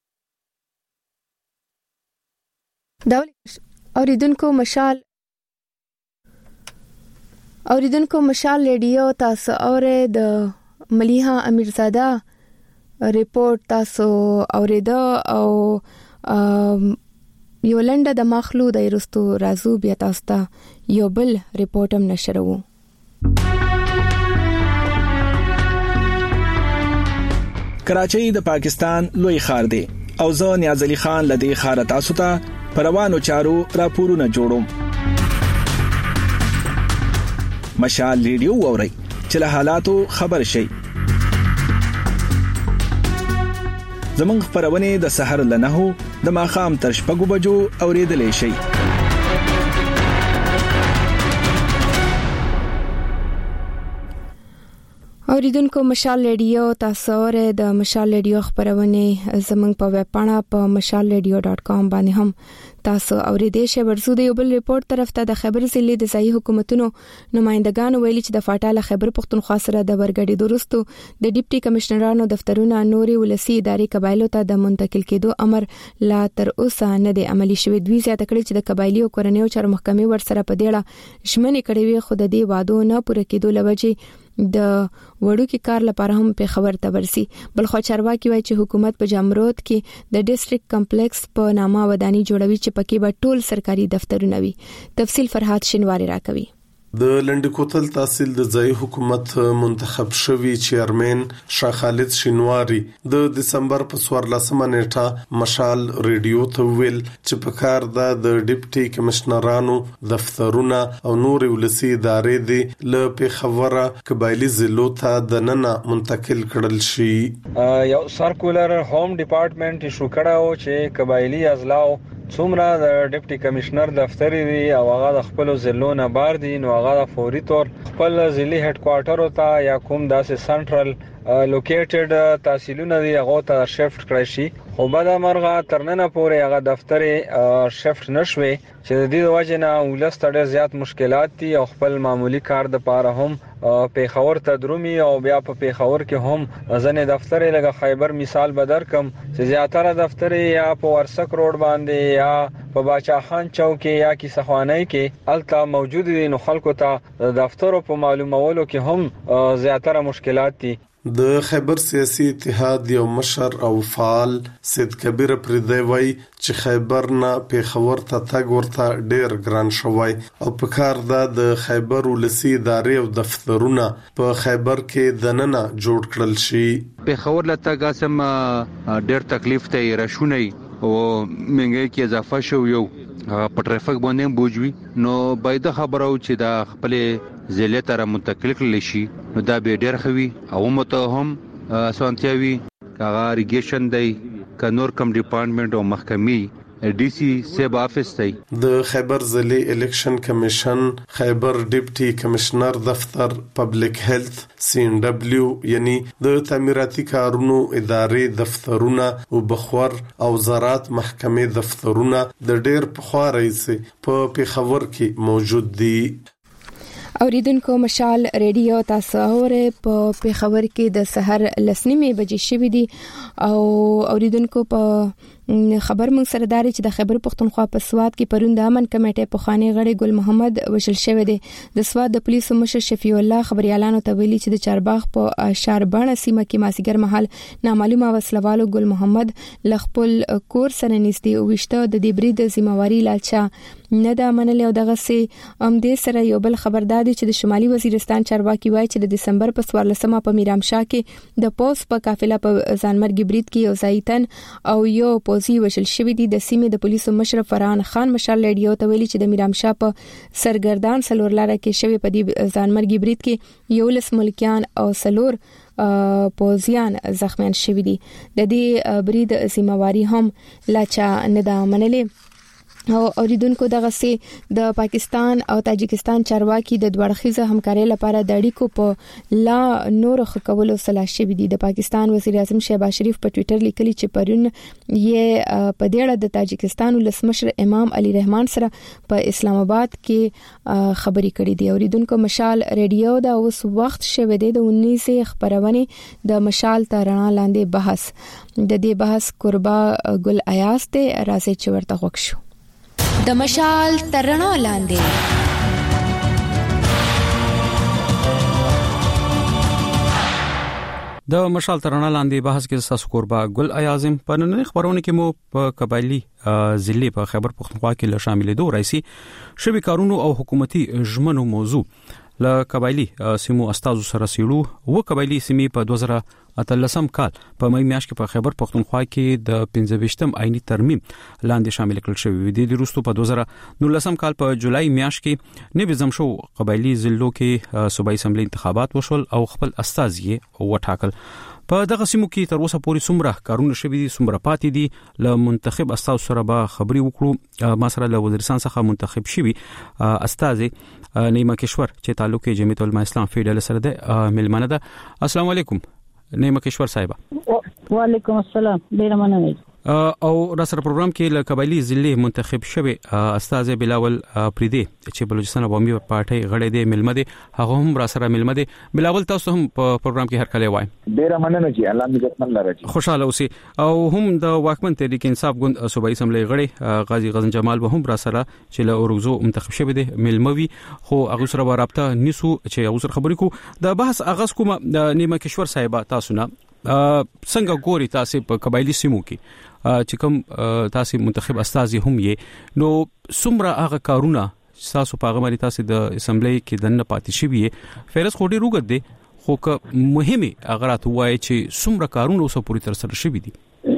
دولت اوریدونکو مشال اوریدونکو مشال ریډیو تاسو اوره د ملیحه امیرزاده ریپورت تاسو اوریدا او یو لنډه د مخلو د رستو رازو بیا تاسو ته یو بل ریپورت هم نشرو. کراچۍ د پاکستان لوی ښار دی او زه نیاز علي خان لدی ښار تاسو ته پروانو چارو راپورونه جوړوم. مشال ریډیو ووري چې له حالاتو خبر شي. زمونږ خبرونه د سحر لنهو د ماخام تر شپږو بجو اوریدلې شي. اوریدونکو مشال ریډیو تاسو ور د مشال ریډیو خبرونه زمونږ په ویب پاڼه په مشال ریډیو ډاټ کام باندې هم تاسو اوریدې شئ. ورسو د یو بل ریپورت طرف ته د خبر ضلع د ځای حکومتونو نمائندگان ویلي چې د فاټاله خبر پښتونخوا سره د ورګړې درستو د ډیپټي کمشنرانو دفترونه نوري ولسی ادارې قبایلو ته د منتقل کېدو امر لا تر اوسه نه دی عملی شوی. دوی زیاته کړي چې د قبایلی او کورنیو چارو محکمې ورسره په دیړه شمنې کړې وي خو د دې وادو نه پوره کېدو لوجه د وړو کې کار لپاره هم په خبر ته ورسي. بل خو چارواکي وایي چې حکومت په جامروت کې د ډیسټریکټ کمپلیکس په نامه ودانی جوړوي چې پکې به ټول سرکاري دفترونه وي. تفصیل فرحات شینواری راکوي. د لنډ کوتل تحصیل د ځای حکومت منتخب شوی چیرمن شاه خالد شینواری د دسمبر په څوارلسمه نیټه مشال ریډیو ته ویل چې په کار د ډیپټي کمشنرانو دفترونه او نور ولسی ادارې د ل پیښوره قبایلی ضلعو ته د نن منتقل کړل شي. یو سرکولر هوم ډپارټمنټ ایشو کړه چې قبایلی اضلاع څومره د ډیپټي کمشنر دفتر دی او هغه د خپل ضلعو نه بار دي نو هغه فوري تور خپل ضلعي هډ کوارټر ته یا کوم داسې سنټرل لوکیټډ تحصیلونه دی هغه ته شفت کړی شي خو بعد مرغه ترننه پورې هغه دفتر شفت نشوي چې د دې وجه نه ولست ډېر زیات مشکلات دي او خپل معمولی کار د پاره هم پیښور ته درومي او بیا په پیښور کې هم ځنې دفتر لګه خیبر مثال بدر کم چې زیاتره دفتر یا په ورسک روډ باندې یا په باچا خان چوک یا کی سخوانۍ کې الته موجود دي نو خلکو ته دفتر په معلومولو کې هم زیاتره مشکلات دي د خیبر سیاسي اتحاد یو مشر او فعال سید کبیر پردی وای چې خیبر نه پیښور ته تګ ورته ډیر ګران شوی او په کار د خیبر ولسی ادارې او دفترونه په خیبر کې دننه جوړ کړل شي. پیښور له تګ سم ډیر تکلیف ته راشونی او منګي کې اضافه شو یو په ټریفیک باندې بوجوي نو باید خبرو چې دا خپل ضلع ته منتقل کړل شي نو دا به ډیر خوي او مته هم سنتیاوي هغه ریګیشن دی ک نور کم ډپارټمنټ او محکمې ډي سي سیب افیس دی. د خیبر ضلع الیکشن کمیشن خیبر ډیپټي کمشنر دفتر پبلک هیلث سی ان ډبلیو یعنی د تعمیراتي کارونو ادارې دفترونه او بخور او زراعت محکمې دفترونه د ډیر پخوا رئیس په پیښور کې موجود دي. اوریدونکو مشال ریډیو تاسو اوره په پیښور کې د سحر لسنیمه بجې شوې دي او اوریدونکو په خبر مونږ سره داري چې د خیبر پختونخوا په سواد کې پرون د امن کمیټې په خاني غړي ګل محمد وشل شوی دی. د سواد د پولیسو مشر شفیع الله خبريالانو ته ویلي چې د چارباغ په شاربانه سیمه کې ماسیګر محل نامعلومه وسلوالو ګل محمد لخپل کور سره نږدې او وشته د دې برید ذمہواری لالچا نه دا منل او دغه سي ام دې سره یو بل خبردار دي چې د شمالي وزیرستان چارواکي وایي چې د دسمبر په څوارلسمه په میرامشاه کې د پوس په قافله په ځانمرګي برید کې یو زایتن او یو پوزي وشل شوی دي. د سیمې د پولیسو مشر فرحان خان مشال ریډیو ته ویلي چې د میرامشاه په سرګردان سلور لاره کې شوی په دې ځانمرګي برید کې یو لس ملکیان او سلور پوزیان زخمیان شوی دي. د دې برید ذمہواری هم لاچا نه دا منلې او اوریدونکو دغه سي د پاکستان او تاجکستان چارواکي د دوړخیزه همکارۍ لپاره د اړیکو په لا نور خکولو صلاح شوی دي. د پاکستان وزیر اعظم شهباز شریف په ټوئیټر لیکلي چې پرون یې په دې اړه د تاجکستان ولسمشر امام علي رحمان سره په اسلام آباد کې خبري کړې دي. اوریدونکو مشال ریډیو دا اوس وخت شوه دی د انیسه خبرونه د مشال ترانه لاندې بحث د دې بحث قربا ګل ایاز ته راځي چې ورته وښو د مشال ترانه لاندې. د مشال ترانه لاندې بحث کې تاسو قربا ګل ایازم په نن خبرونه کې مو په قبایلی ضلع په خیبر پختونخوا کې له شاملې دوه رئیسي شوی کارونو او حکومتي ژمنو موضوع له قبایلی سیمو استادو سره سیړو و قبایلی سیمې په دوه زره اتلسم کال په مې میاشت کې په خیبر پختونخوا کې د پنځه ویشتم آئینی ترمیم لاندې شامل کړل شوی دی. د روستو په دوه زره نولسم کال په جولای میاشت کې نویزم شو قبایلی ضلعو کې صوبایي اسمبلی انتخابات وشول او خپل استاد یې وټاکل. په دغه سیمو کې تر اوسه پورې څومره کارونه شوي دي څومره پاتې دي له منتخب استاد سره به خبري وکړو. ما سره له وزیرستان څخه منتخب شوی استاد نیمه کشور چې تعلق یې جمعیت العلماء اسلام فیډرال سره ده ملمنه ده. السلام علیکم نیمه کشور صاحب. وعلیکم السلام. ډیر مننه. او را سره پروګرام کې له قبایلی ضلع منتخب شوی استاد بلاول پریدي چې بلوچستان عوامي پارټي غړی دی ملمه دی هغه هم را سره ملمه دی. بلاول تاسو هم په پروګرام کې هر کله وای. ډیر مننه چې الله دې عزت مند لري. خوشاله اوسئ. او هم د واکمن تحریک انصاف ګوند صوبایي اسمبلی غړی غازی غزن جمال به هم را سره چې له اورغزو منتخب شوی دی ملموي خو هغه سره رابطه نیسو چې هغه سره خبرې کو د بحث اغاز کوم د نیمه کشور صاحب تاسو نه څنګه ګوري تاسو په قبایلی سیمو کې چې کوم تاسو منتخب استازي هم یې نو څومره هغه کارونه تاسو په هغه باندې تاسو د اسمبلی کې دنه پاتې شوی فیرز خوري روغت دي خو که مهمه اغرات وای چې څومره کارونه اوسه پوری تر سره شوی دي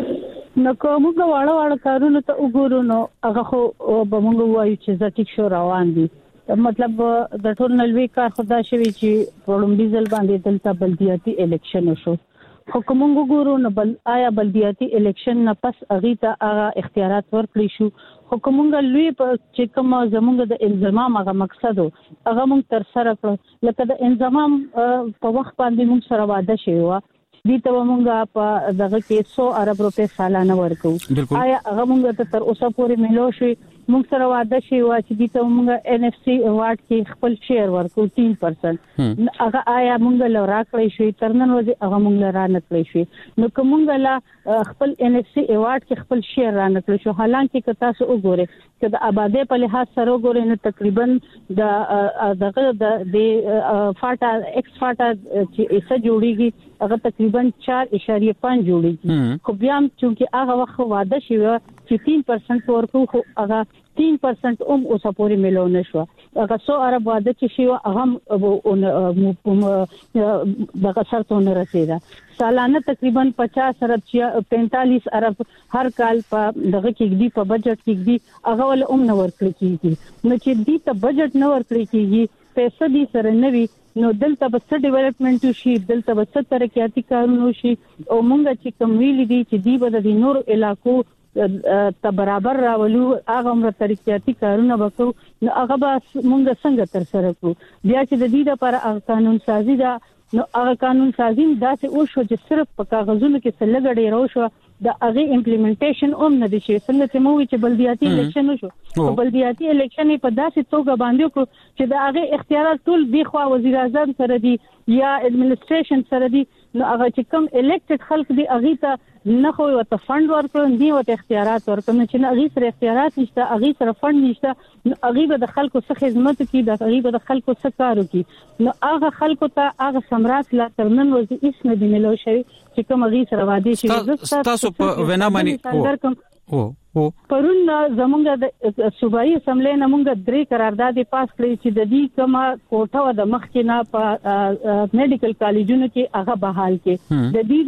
نو کومه واړه واړه کارونه ته وګورو نو هغه خو به موږ وایو چې ځکه شو روان دي. مطلب د ټول نلوي کار خدا شوی چې پرلومبي ځل باندې دلته بلدیاتي الیکشن وشو خو کوم وګورو نو بل آیا بلدیاتي الیکشن نه پس اغه ته هغه اختیارات ورکړي شو خو کومه لوی په چې کوم زمونږ د انضمام هغه مقصد هغه مونږ تر سره کړ لکه د انضمام په وخت باندې مونږ سره وعده شوی و دي ته مونږه په دغه کې سو ارب روپے سالانه ورکو آیا هغه مونږ ته تر اوسه پورې ملو شي مونږ سره وعده شي وا چې دي ته مونږ ان اف سي ایوارډ کې خپل شیر ورکو تین پرسنټ هغه آیا مونږ لورا کړی شي ترنن وځي هغه مونږ لرا نه کړی شي نو کومه لا خپل ان اف سي ایوارډ کې خپل شیر را نه کړی شو حالانکه کتا سو وګوره چې د آبادی په لحاظ سره وګوره نو تقریبا د دغه د فاټا ایکس فاټا چې ایسه جوړیږي هغه تقریبا چار اشاریه پنځه جوړیږي خو بیا هم چې هغه وخت وعده شي چې تین پرسنټ ورکو خو هغه تین پرسنټ اوم اوسه پورې ملو نشو هغه سو ارب وعده چې شي هغه دغه شرطونه رسیدا سالانه تقریبا پچاس ارب چې پینتالیس ارب هر کال په دغه کې دی په بجټ کې دی هغه ول اوم نور کړی کیږي نو چې دی ته بجټ نور کړی کیږي پیسې دي سره نوي نو دلته به څه ډیولپمنٹ شي دلته به څه ترقیاتي کارونه شي او مونږ چې کوم ویل دي چې دی به د نور علاقو ته برابر راولو هغه عمر ترقیاتي کارونه وکړو نو هغه به مونږ څنګه تر سره کړو بیا چې د دې لپاره قانون سازي دا نو هغه قانون سازي داسې او شو چې صرف په کاغذونو کې څه لګړې راو شو د هغه امپلیمنټیشن هم نه دي شي څنګه چې مو چې بلدیاتي الیکشن وشو او بلدیاتي الیکشن په داسې توګه باندې کو چې د هغه اختیارات ټول دی خو وزیر اعظم سره دي یا اډمنستریشن سره دي نو هغه چې کوم الیکټډ خلک دي هغه ته نه خو وته فند ورکړي دی او اختیارات ورکړي چې هغه سره اختیارات نشته هغه سره فند نشته هغه به د خلکو څخه خدمت کوي د هغه به د خلکو څخه کار کوي نو هغه خلکو ته هغه سمرات لا ترنن وځي هیڅ نه دی ملو شي چې کوم هغه سره وادي شي تاسو په وینا باندې او او پرون زمونږ د صوبایي اسمبلی نه مونږ درې قراردادې پاس کړې چې د دې کومه کوټه د مخکې نه په میډیکل کالجونو کې هغه بحال کې د دې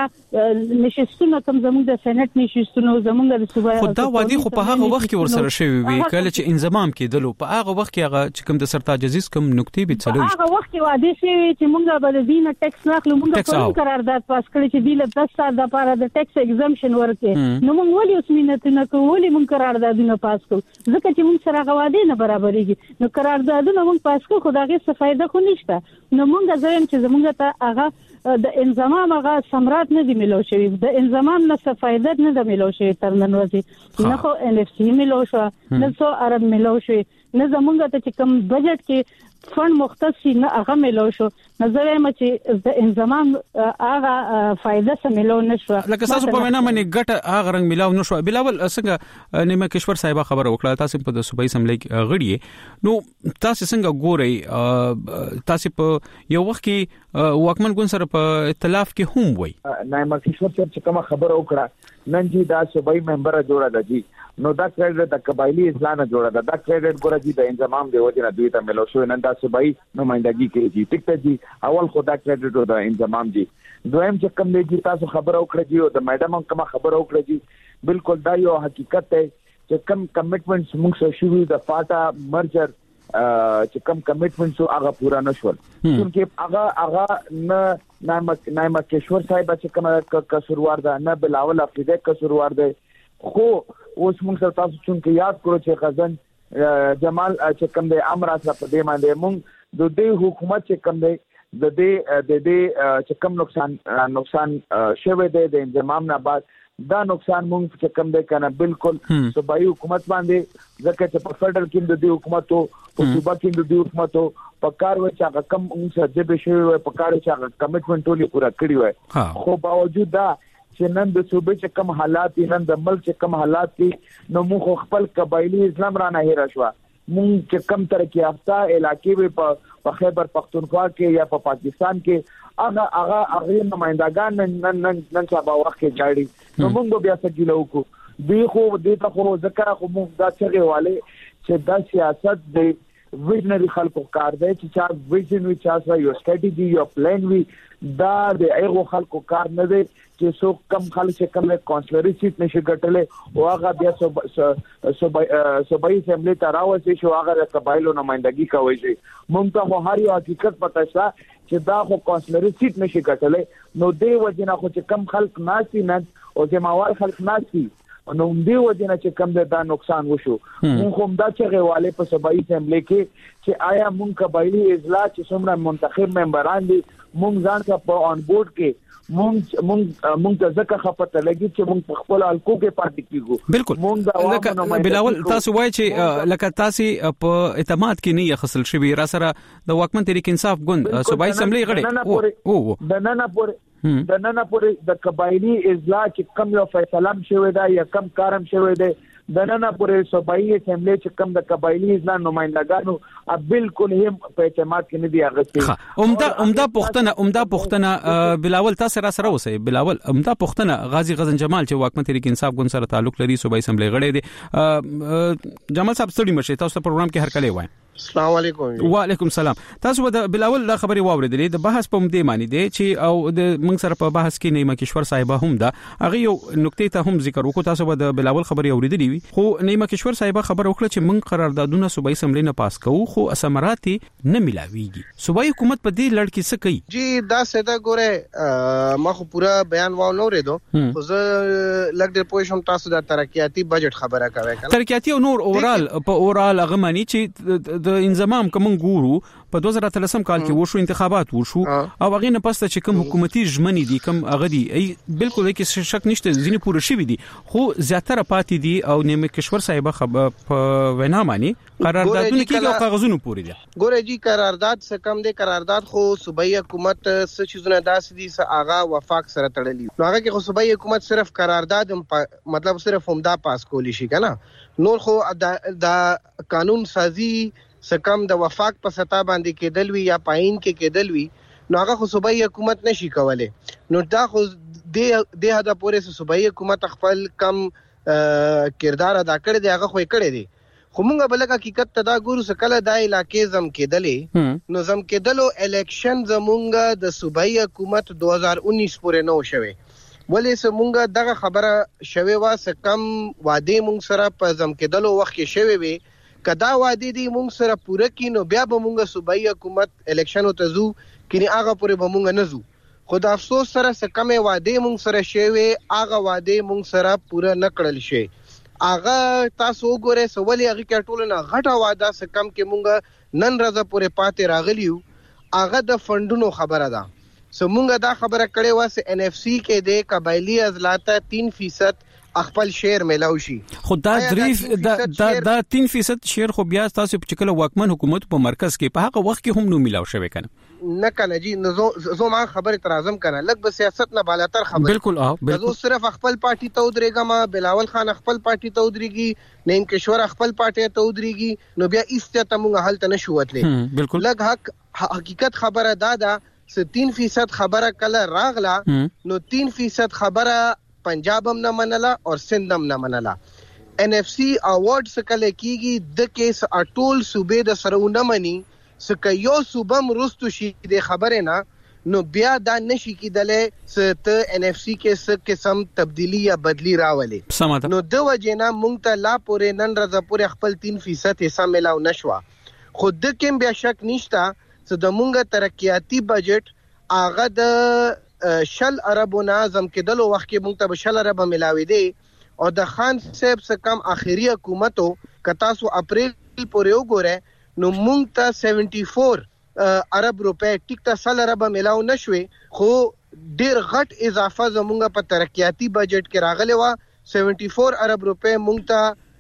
لپاره نشستونه کوم زمونږ د سېنات نشستونه زمونږ د صوبایي خو دا وادي خو په هغه وخت کې ورسره شوی وي کله چې انضمام کېدلو په هغه وخت کې هغه چې کوم د سرتاج عزیز کوم نقطې به څلوي هغه وخت کې وادي شوی چې مونږ به د دې نه ټیکس ناخلو مونږ په قرارداد پاس کړی چې د دس سال لپاره د ټیکس ایگزمپشن ورکړي نو مونږ ولې اوس مينت نه کولی مونږ قراردادونه پاس کوو ځکه چې مونږ سره غواړي نه برابرېږي نو قراردادونه مونږ پاس کوو خو دا هیڅ فائدہ خو نشته نو مونږ ځم چې زمونږ ته هغه د انضمام هغه سمرات نه دی ملو شوی د انضمام نه څه فائدہ نه دی ملو شوی تر نن ورځې نه خو ان اف سی ملو شو نه سو عرب ملو شوی نه زمونږ ته چې کوم بجټ کې فند مختص نه هغه ملو شو نظر یې چې د انضمام هغه فائدہ سم ملو نشو لکه تاسو په وینا باندې ګټه هغه رنگ ملاو نشو بلاول څنګه نیمه کشور صاحب خبر وکړه تاسو په د صوبایي اسمبلی غړي نو تاسو څنګه ګورئ تاسو په یو وخت کې واکمن ګوند سره په ائتلاف کې هم وای نیمه کشور چې کوم خبر وکړه نن چې دا صوبایي ممبر جوړه ده جی نو دا کریډټ د قبایلی اصلاح نه جوړه ده دا کریډټ ګورې چې د انضمام دی وجه نه دوی ته ملو شو نن دا صوبایي نمائندګي کوي چې ټیک ته جی اول خدا کریډټ د انضمام جی دویم چې کوم دی تاسو خبر اوکړه جی او د میډم هم کوم خبر اوکړه جی بالکل دا یو حقیقت دی چې کوم کمټمنټس موږ سره شوي د فاټا مرجر چې کوم کمټمنټس هغه پورا نشول چې هغه هغه نه نایمه کشور صاحب چې کوم قصوروار ده نه بلاول افریده قصوروار ده خو اوس موږ سره تاسو چې یاد کړو چې غزن جمال چې کوم د امر سره په دې باندې موږ د دې حکومت چې کوم دی د دې د دې چې کوم نقصان نقصان شوه دی د انضمام نه بعد دا نقصان موږ چې کوم دی کنه بالکل صوبایي حکومت باندې ځکه چې په فدرال کې د دې حکومت او په صوبا کې د دې حکومت په کار و چې هغه کم موږ سره جبه شوی په کار چې هغه کمټمنټ ټولي پورا کړی وای خو باوجود دا چې نن د صوبې چې کم حالات نن د ملک چې کم حالات دي نو موږ خپل قبایلی اسلام را نه هېر شو موږ چې کم ترقی یافته علاقې په خیبر پختونخوا کې یا په پاکستان کې هغه هغه هغه نمائندگان نن نن نن سبا وخت کې جاړي نو موږ بیا څه ګیلو کو دی خو دې ته خو ذکر خو موږ دا چغه والے چې دا سیاست د ویژنری خلکو کار دی چې چا ویژن وی چا سره یو سټریټجی یو پلان وی دا د ایغو خلکو کار نه دی چې څو کم خلک چې کم له کونسلري سیټ نشي ګټلې او هغه بیا صوبایي اسمبلی ته راوځي چې هغه د قبایلو نمائندګي کوي شي مونږ ته هر یو حقیقت پته شته چې دا خو کونسلري سیټ نشي ګټلې نو دی وجنه خو چې کم خلک ناسي نه او جماعت خلک ناسي نو دې وجنه چې کم دا نقصان وشو مونږ هم دا چې غواله په صوبایي اسمبلی کې چې آیا مونږ قبایلی اضلاع چې څومره منتخب ممبران دي مونږ ځان کا په آن بورډ کې مونږ مونږ مونږ ته ځکه خپته لګي چې مونږ په خپل الکو کې پاتې کیږو بالکل بلاول تاسو وایي چې لکه تاسو په اعتماد کې نه خسل شوی را سره د واکمن تحریک انصاف ګوند صوبایي اسمبلی غړي او د نن پورې د نن پورې د قبایلی اضلاع چې کم یو فیصله شوی دا یا کم کارم شوی دی د نن پورې صوبایي اسمبلی چې کم د قبایلی اضلاع نمائندګانو بالکل هم په اعتماد کې نه دی اغستې عمده عمده پښتنه عمده پښتنه بلاول تاسو را سره اوسئ بلاول عمده پښتنه غازی غزن جمال چې واکمن تحریک انصاف ګوند سره تعلق لري صوبایي اسمبلی غړي دي جمال صاحب ستړي مشه تاسو پروګرام کې هر کله وای السلام علیکم وعلیکم السلام تاسو د بلاول لا خبري واوریدلې د بحث په مدې معنی دی چې او د موږ سره په بحث کې نیمه کشور صاحب هم دا هغه یو نقطې ته هم ذکر وکړو تاسو د بلاول خبري اوریدلې وي خو نیمه کشور صاحب خبر وکړه چې موږ قراردادونه صوبایي اسمبلی نه پاس کوو خو اسمرات نه ملاويږي صوبایي حکومت په دې لړ کې څه کوي جی دا ساده ګوره ما خو پورا بیان واو نو ریدو خو زه لګ د پوښتنه تاسو د ترقیاتی بجټ خبره کوي ترقیاتی او نور اورال په اورال هغه معنی چې د انضمام کوم ګورو په دوه زره اتلسم کال کې وشو انتخابات وشو او هغه نه پسته چې کوم حکومتي ژمنې دي کوم هغه دي بالکل کې شک نشته ځینې پوره شوی دي خو زیاتره پاتې دي او نیمه کشور صاحب په وینا معنی قراردادونه کې او کاغذونه پوری دي ګوره جی قرارداد څه کم دي قرارداد خو صوبایي حکومت څه چیزونه داسې دي څه هغه وفاق سره تړلي نو هغه کې خو صوبایي حکومت صرف قرارداد مطلب صرف همدا پاس کولی شي کنه نور خو د قانون سازي سکم د وفاق په ستا باندې کېدل وی یا پاین کې کېدل وی نو هغه خو صوبایي حکومت نشي کولای نو دا خو د د هدا پورې صوبایي حکومت خپل کم کردار ادا کړی دی هغه خو کړی دی خو مونږ بلګه حقیقت تدا ګورو سکله د علاقې زم کېدلې نو زم کېدلو الیکشن زمونږ د صوبایي حکومت دو هزار انیس پورې نو شوه ولې سمونږ دغه خبره شوه وا سکم وعده مونږ سره په زم کېدلو وخت کې شوه وي کدا وادي دي مونږ سره پوره کینو بیا به مونږ صوبایي حکومت الیکشن او تزو کینی هغه پورې به مونږ نزو خود افسوس سره سکمه وعده مونږ سره شوی هغه وعده مونږ سره پوره نکړل شي هغه تاسو وګوره سوالي هغه کټول نه غټه وعده سکم کې مونږ نن ورځ پورې پاتې راغلیو هغه د فندونو خبره ده سمونږ دا خبره کړې واسه ان اف سی کې د قبایلی اضلاع تین فیصد خپل شیر ملاو شي خو دا دریف دا دا تین فیصد شیر خو بیا تاسو په چکل واکمن حکومت په مرکز کې په هغه وخت کې هم نو ملاو شوی کنه نه کنه جی نو زه ما خبره ترازم کنه لګ به سیاست نه بالاتر خبره بالکل اه بالکل خپل پارټي ته ودرېګا ما بلاول خان خپل پارټي ته ودرېږي نیم کشور خپل پارټي ته ودرېږي نو بیا ایسته ته موږ حل ته نشو وتلې بالکل لګ حق حقیقت خبره دا ده چې تین فیصد خبره کله راغلا نو تین فیصد خبره پنجاب هم نه منله او سند هم نه منله ان اف سی اوارډ سکله کیږي د کیس اټول صوبې د سرونه مني سکه یو صوبم رستو شي د خبره نه نو بیا دا نشي کېدلې چې ته ان اف سی کې څه قسم تبدیلی یا بدلی راولي نو د وجینا مونږ ته لا پورې نن ورځ پورې خپل تین فیصد حصہ ملاو نشوا خود د کوم بیا شک نشتا چې د مونږ ترقیاتی بجټ هغه د شل عربونه زم کېدلو وخت کې مونږ ته شل عرب ملاوي دي او د خان صاحب څخه کم اخیری حکومتو کتا سو اپریل پورې وګوره نو مونږ ته چوهتر عرب روپے ټیک ته سل عرب ملاو نشوي خو ډیر غټ اضافه زمونږ په ترقیاتی بجټ کې راغلی و چوهتر عرب روپے مونږ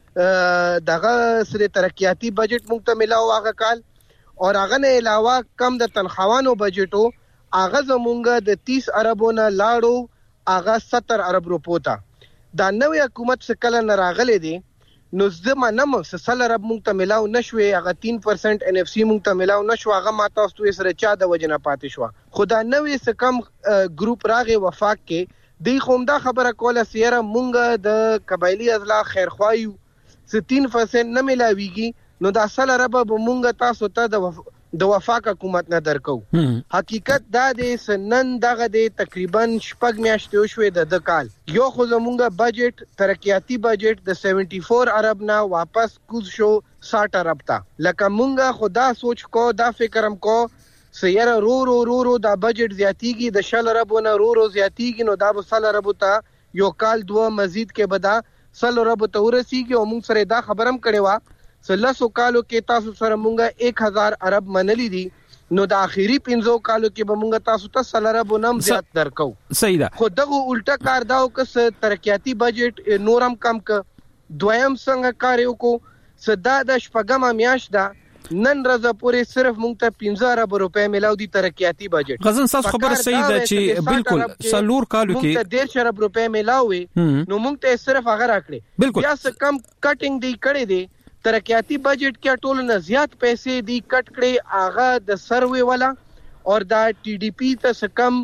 ته دغه سره ترقیاتی بجټ مونږ ته ملاو هغه کال او هغه نه علاوه کم د تنخواهانو بجټو هغه زمونږ د تیس اربونه لاړو هغه ستر ارب روپو ته دا نوې حکومت څخه کله نه راغلي دي نو زما نم سل ارب مونږ ته ملاو نشوي هغه تین پرسنټ ان اف سی مونږ ته ملاو نشو هغه ماته واستو سره چا د وجنه پاتې شو خدا نوې څه کم ګروپ راغی وفاق کې دی خومدا خبره کوله سیره مونږ د قبایلی اضلاع خیرخوایو څه تین پرسنټ نه ملاويږي نو دا سل ارب به مونږ تاسو ته د د وفاق حکومت نه درکو حقیقت دا دی سنن دغه دی تقریبا شپږ میاشتې شوې د د کال یو خو زمونږ بجټ ترقیاتی بجټ د چوهتر ارب نه واپس کوز شو ساठ ارب ته لکه مونږه خدا سوچ کو دا فکرم کو سیاره رو رو رو رو دا بجټ زیاتیږي د شل اربونه رو رو زیاتیږي نو دا به سل ارب ته یو کال دوه مزید کې بدا سل رب تورسیږي او موږ سره دا خبرم کړي وا سلاسو کالو کې تاسو سره موږ ایک هزار ارب منلي دي نو د اخیری پنځو کالو کې به موږ تاسو ته سل ارب نم زیات درکو. صحیح ده. خو دغه الټا کار داو که ترقیاتی بجټ نورم کم ک دویم څنګه کار یو کو صدا د شپږم میاشت ده نن ورځ پورې صرف موږ ته پنځه ارب روپے ملاو دي ترقیاتی بجټ. غزن تاسو خبره صحیح ده چې بالکل سلور کالو کې موږ ته ډیر ارب روپے ملاوي نو موږ ته صرف هغه راکړي بیا څه کم کټینګ دی کړي دي ترقیاتی بجټ کې ټول نه زیات پیسې دی کټ کړي هغه د سروي والا اور دا ټي ډي پی ته کم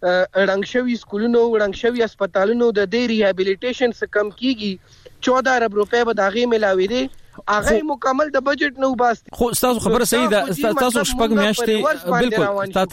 رنګشوي سکولونو رنګشوي هسپتالونو د دې ریهابیلیټیشن څخه کم کیږي چودہ ارب روپے به داغي ملاوي دي هغه مکمل د بجټ نو باسي. خو تاسو خبره صحیح ده. تاسو شپږ میاشتې بالکل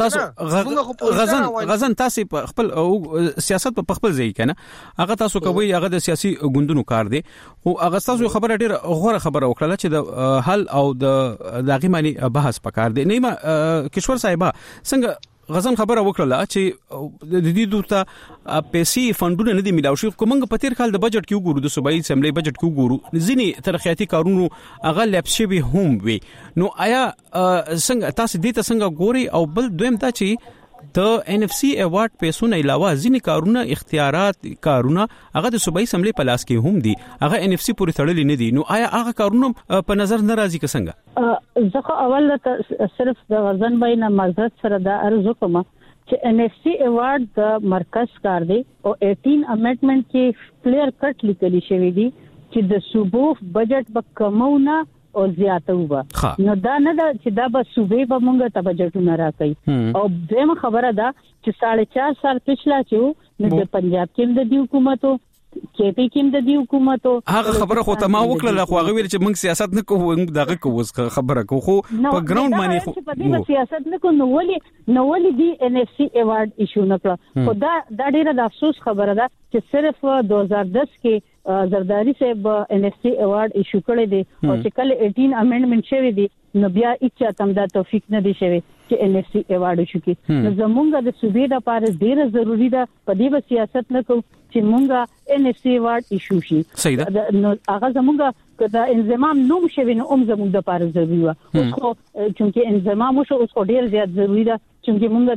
تاسو غزن غزن تاسو په خپل سیاست په خپل ځای کنه هغه تاسو کوي هغه د سیاسي ګوندونو کار دی او هغه تاسو خبره ډیره غوړه خبره وکړه چې د حل او د داغي معنی بحث پکار دی. نیمه کشور صاحب څنګه غزن خبره وکړه چې د دې دوته پیسې فندونه نه دي ملاوي شي. کومنګ په تیر کال د بجټ کې وګورو د صوبایي اسمبلی بجټ کې وګورو ځینی ترقیاتي کارونو هغه لپشي به هم وي نو آیا څنګه تاسو دې ته څنګه ګوري او بل دویم دا چې د ان اف سی ایوارډ پیسو نه علاوه ځینی کارونه اختیارات کارونه هغه د صوبایي اسمبلی په لاس کې هم دي هغه ان اف سی پورې تړلې نه دي نو آیا هغه کارونه په نظر ناراضي که څنګه؟ زه اول ته صرف د غزن بینه معذرت سره دا ارزو کوم چې ان اف سی ایوارډ د مرکز کار دی او اټین امندمنت کې کلیر کټ لیکل شوی دی چې د صوبو بجټ به کمونه او زیاته وبا نو دا نه دا چې دا به صوبې به مونږ ته بجټونه راکړي او دغه خبره ده چې ساڑھے چار سال پښلا چې نو د پنجاب کې د دی حکومتو کې پی کې د دی حکومتو هغه خبره خو ته ما وکړه خو هغه ویل چې موږ سیاست نه کوو دغه کوو خبره کوو خو په ګراوند باندې خو په دې سیاست نه کوو نو ولي نو ولي دی ان اف سی ایوارډ ایشو نه کړ خو دا دا ډیره د افسوس خبره ده چې صرف دو ہزار دس کې زرداری صاحب ان اف سی ایوارډ ایشو کړی دی او چې کله اټین امندمنت شوی دی نو بیا هیڅ تم دا توفیق نه دی شوی چې ان اف سی ایوارډ ایشو کی نو زمونږ د صوبې د لپاره ډیره ضروری ده په دې سیاست نه کوو چې مونږه ان اف سی ایوارډ ایشو شي. صحیح ده. نو هغه زمونږ کدا انضمام نوم شوی نو هم زموږ د لپاره ضروری و اوس خو چې انضمام وشو اوس خو ډیر زیات ضروری ده چې مونږ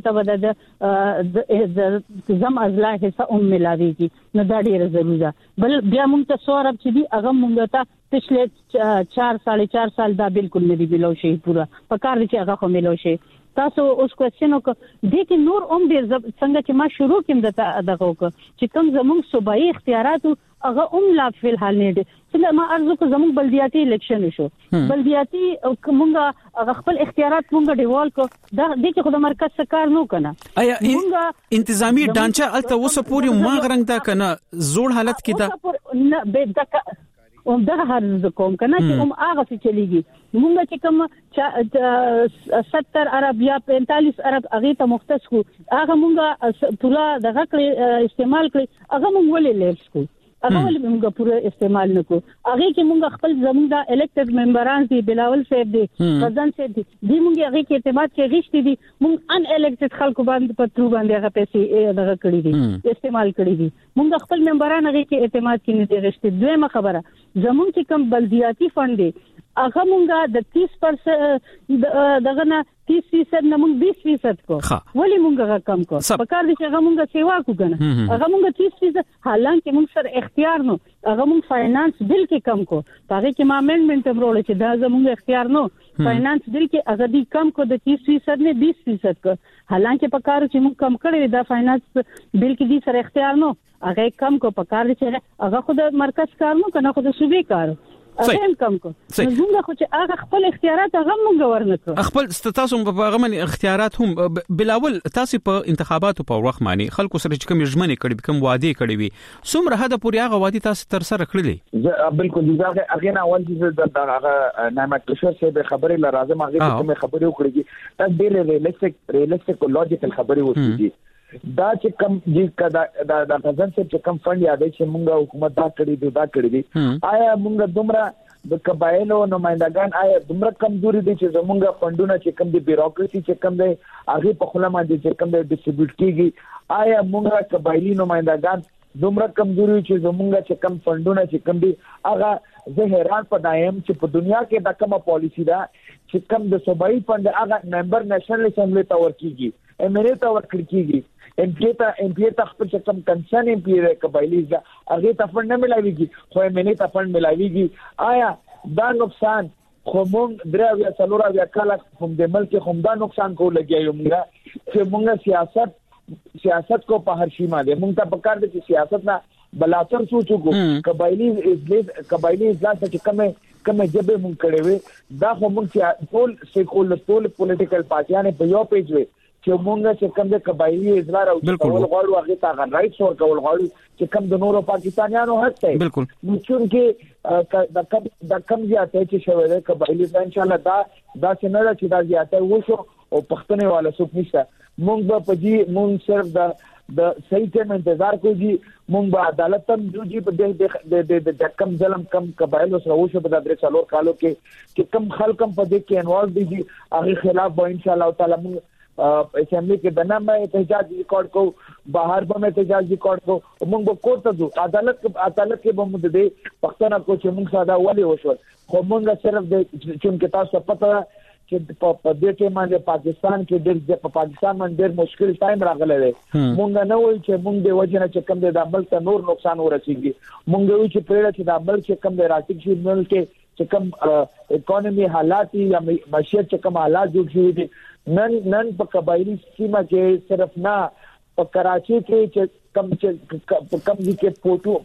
ته د زم ازلا حصہ هم ملاويږي نو دا ډیر ضروری ده. بل بیا مونږ ته سورب چې دی هغه مونږ ته پښله چار سال چار سال دا بالکل نه دی ملو شي پورا پکار دي چې هغه خو ملو شي. تاسو اوس کوېشن وک دي کې نور هم ډیر څنګه چې ما شروع کوم دغه وک چې کوم زموږ صوبایي اختیارات هغه هم لا په الحال نه دي چې ما ارزو کو زموږ بلدیاتي الیکشن شو بلدیاتي مونږه هغه خپل اختیارات مونږ ډیوال کو دا د کې خو د مرکز څخه کار نه کنه. آیا انتظامی ډانچه الته وسه پوری ما غرنګ دا کنه زوړ حالت کې دا نه به دا او دا هر کوم کنه چې هم هغه څه چلیږي مونږ چې کوم ستر ارب یا پینتالیس ارب هغه ته مختص کو هغه مونږه پورا دغه استعمال کړی هغه مونږ ولې لیبس کو هغه ولې مونږ پورا استعمال نکو هغه کې مونږ خپل زموږ د الیکټډ ممبران دي بلاول صاحب دي غزن صاحب دي دي مونږ هغه کې اعتماد کې غشتي دي مونږ ان الیکټډ خلکو باندې پترو باندې هغه پیسې دغه کړی دي استعمال کړی دي مونږ خپل ممبران هغه کې اعتماد کې نه دي غشتي. دویمه خبره زموږ چې کوم بلدیاتي فند دي هغه مونږه د تیس پرسنټ دغه نه تیس فیصد نه مونږ بیس فیصد کو ولی مونږه کم کو په کار دي چې هغه مونږه سیوا کو کنه هغه مونږه تیس فیصد حالانکه مونږ سره اختیار نو هغه مونږ فاینانس بل کې کم کو هغه کې ما امندمنت امرول چې دا زمونږ اختیار نو فاینانس بل کې هغه دي کم کو د تیس فیصد نه بیس فیصد کو حالانکه په کار چې مونږ کم کړی دا فاینانس بل کې دي سره اختیار نو هغه کم کو په کار چې هغه خود مرکز کار نو کنه خود صوبې کار اهم کم کو زموږ خو چې هغه خپل اختیارات هغه مونږ ورنکو خپل تاسو په هغه من اختیارات هم بلاول تاسو په انتخاباتو په وخت معنی خلکو سره چې کوم ژمنې کړي کوم وعده کړي وي څومره هدا پورې هغه وعده تاسو تر سره کړلې؟ بالکل ځکه هغه نه اول چې دا هغه نعمت کشور سے خبرې لازم هغه کومه خبرې وکړي دا ډېر ریلستیک ریلستیک لوجیکل خبرې وکړي دا چې کم چې دا د غزن چې کم فند یادې چې موږ حکومت دا کړی دی دا کړی دی آیا موږ دومره د قبایلو نمائندگان آیا دومره کمزوري دي چې زموږ فندونه چې کم دي بیروکراسي چې کم دی هغه په خپل باندې چې کم دی ډیسټریبیوټ کیږي آیا موږ قبایلی نمائندگان زمره کمزوري چې زمونږ چې کم فندونه چې کم دي هغه زه حیران پدایم چې په دنیا کې دا کومه پالیسی ده چې کم د صوبایي فند هغه ممبر نېشنل اسمبلی ته ورکیږي ایم ایل اے ته ورکیږي ایم پی ته ایم پی ته خپل چې کم کنسرن ایم پی قبایلی ده هغه ته فند نه ملایويږي خو ایم ایل اے ته فند ملایويږي آیا دا نقصان خو مونږ درې یا څلور یا کله هم د ملک هم دا نقصان کو لګیایو موږ چې مونږ سیاست سیاست کو په هر شي باندې مونږ ته پکار دي چې سیاست نه بلاتر سوچو کو قبایلی اجلاس قبایلی اجلاس چې کومه کومه جبه مونږ کړې وي دا خو مونږ ټول سیکول ټول پولیټیکل پارټیانه په یو پیج وي چې مونږ چې کوم د قبایلی اجلاس او ټول غواړو هغه ته غن رائټس ور کول غواړو چې کوم د نورو پاکستانیانو حق دی بالکل چې کې د کم د کم زیاته چې شوی دی قبایلی ان شاء الله دا دا څنګه چې دا زیاته وشو او پښتنه والا څوک نشته مونږ به په دې مونږ صرف د د صحیح ټیم انتظار کوو چې مونږ به عدالت هم جوړي په دې د د کم ظلم کم قبایل سره وشو په درې څلور کالو کې چې کم خلک هم په دې کې انوالو دي هغه خلاف به ان شاء الله تعالی مونږ اسمبلی کې د نامه احتجاج ریکارډ کو بهر به احتجاج ریکارډ کو موږ به کوټه ځو عدالت عدالت کې به موږ دې پښتنه کو چې موږ ساده ولې وشو خو موږ صرف د چې تاسو پته چې په دې کې باندې پاکستان کې ډېر په پاکستان باندې ډېر مشکل ټایم راغلی دی موږ نه وایو چې موږ د وجنه چې کم د عمل ته نور نقصان ورسیږي موږ وایو چې پرېړه چې د عمل چې کم د راتګ شي ملک چې کم اکانومي حالات یا معیشت چې کم حالات جوړ شوي دي نن نن په قبایلی سیمه کې صرف نه په کراچي کې چې کم چې کم دي کې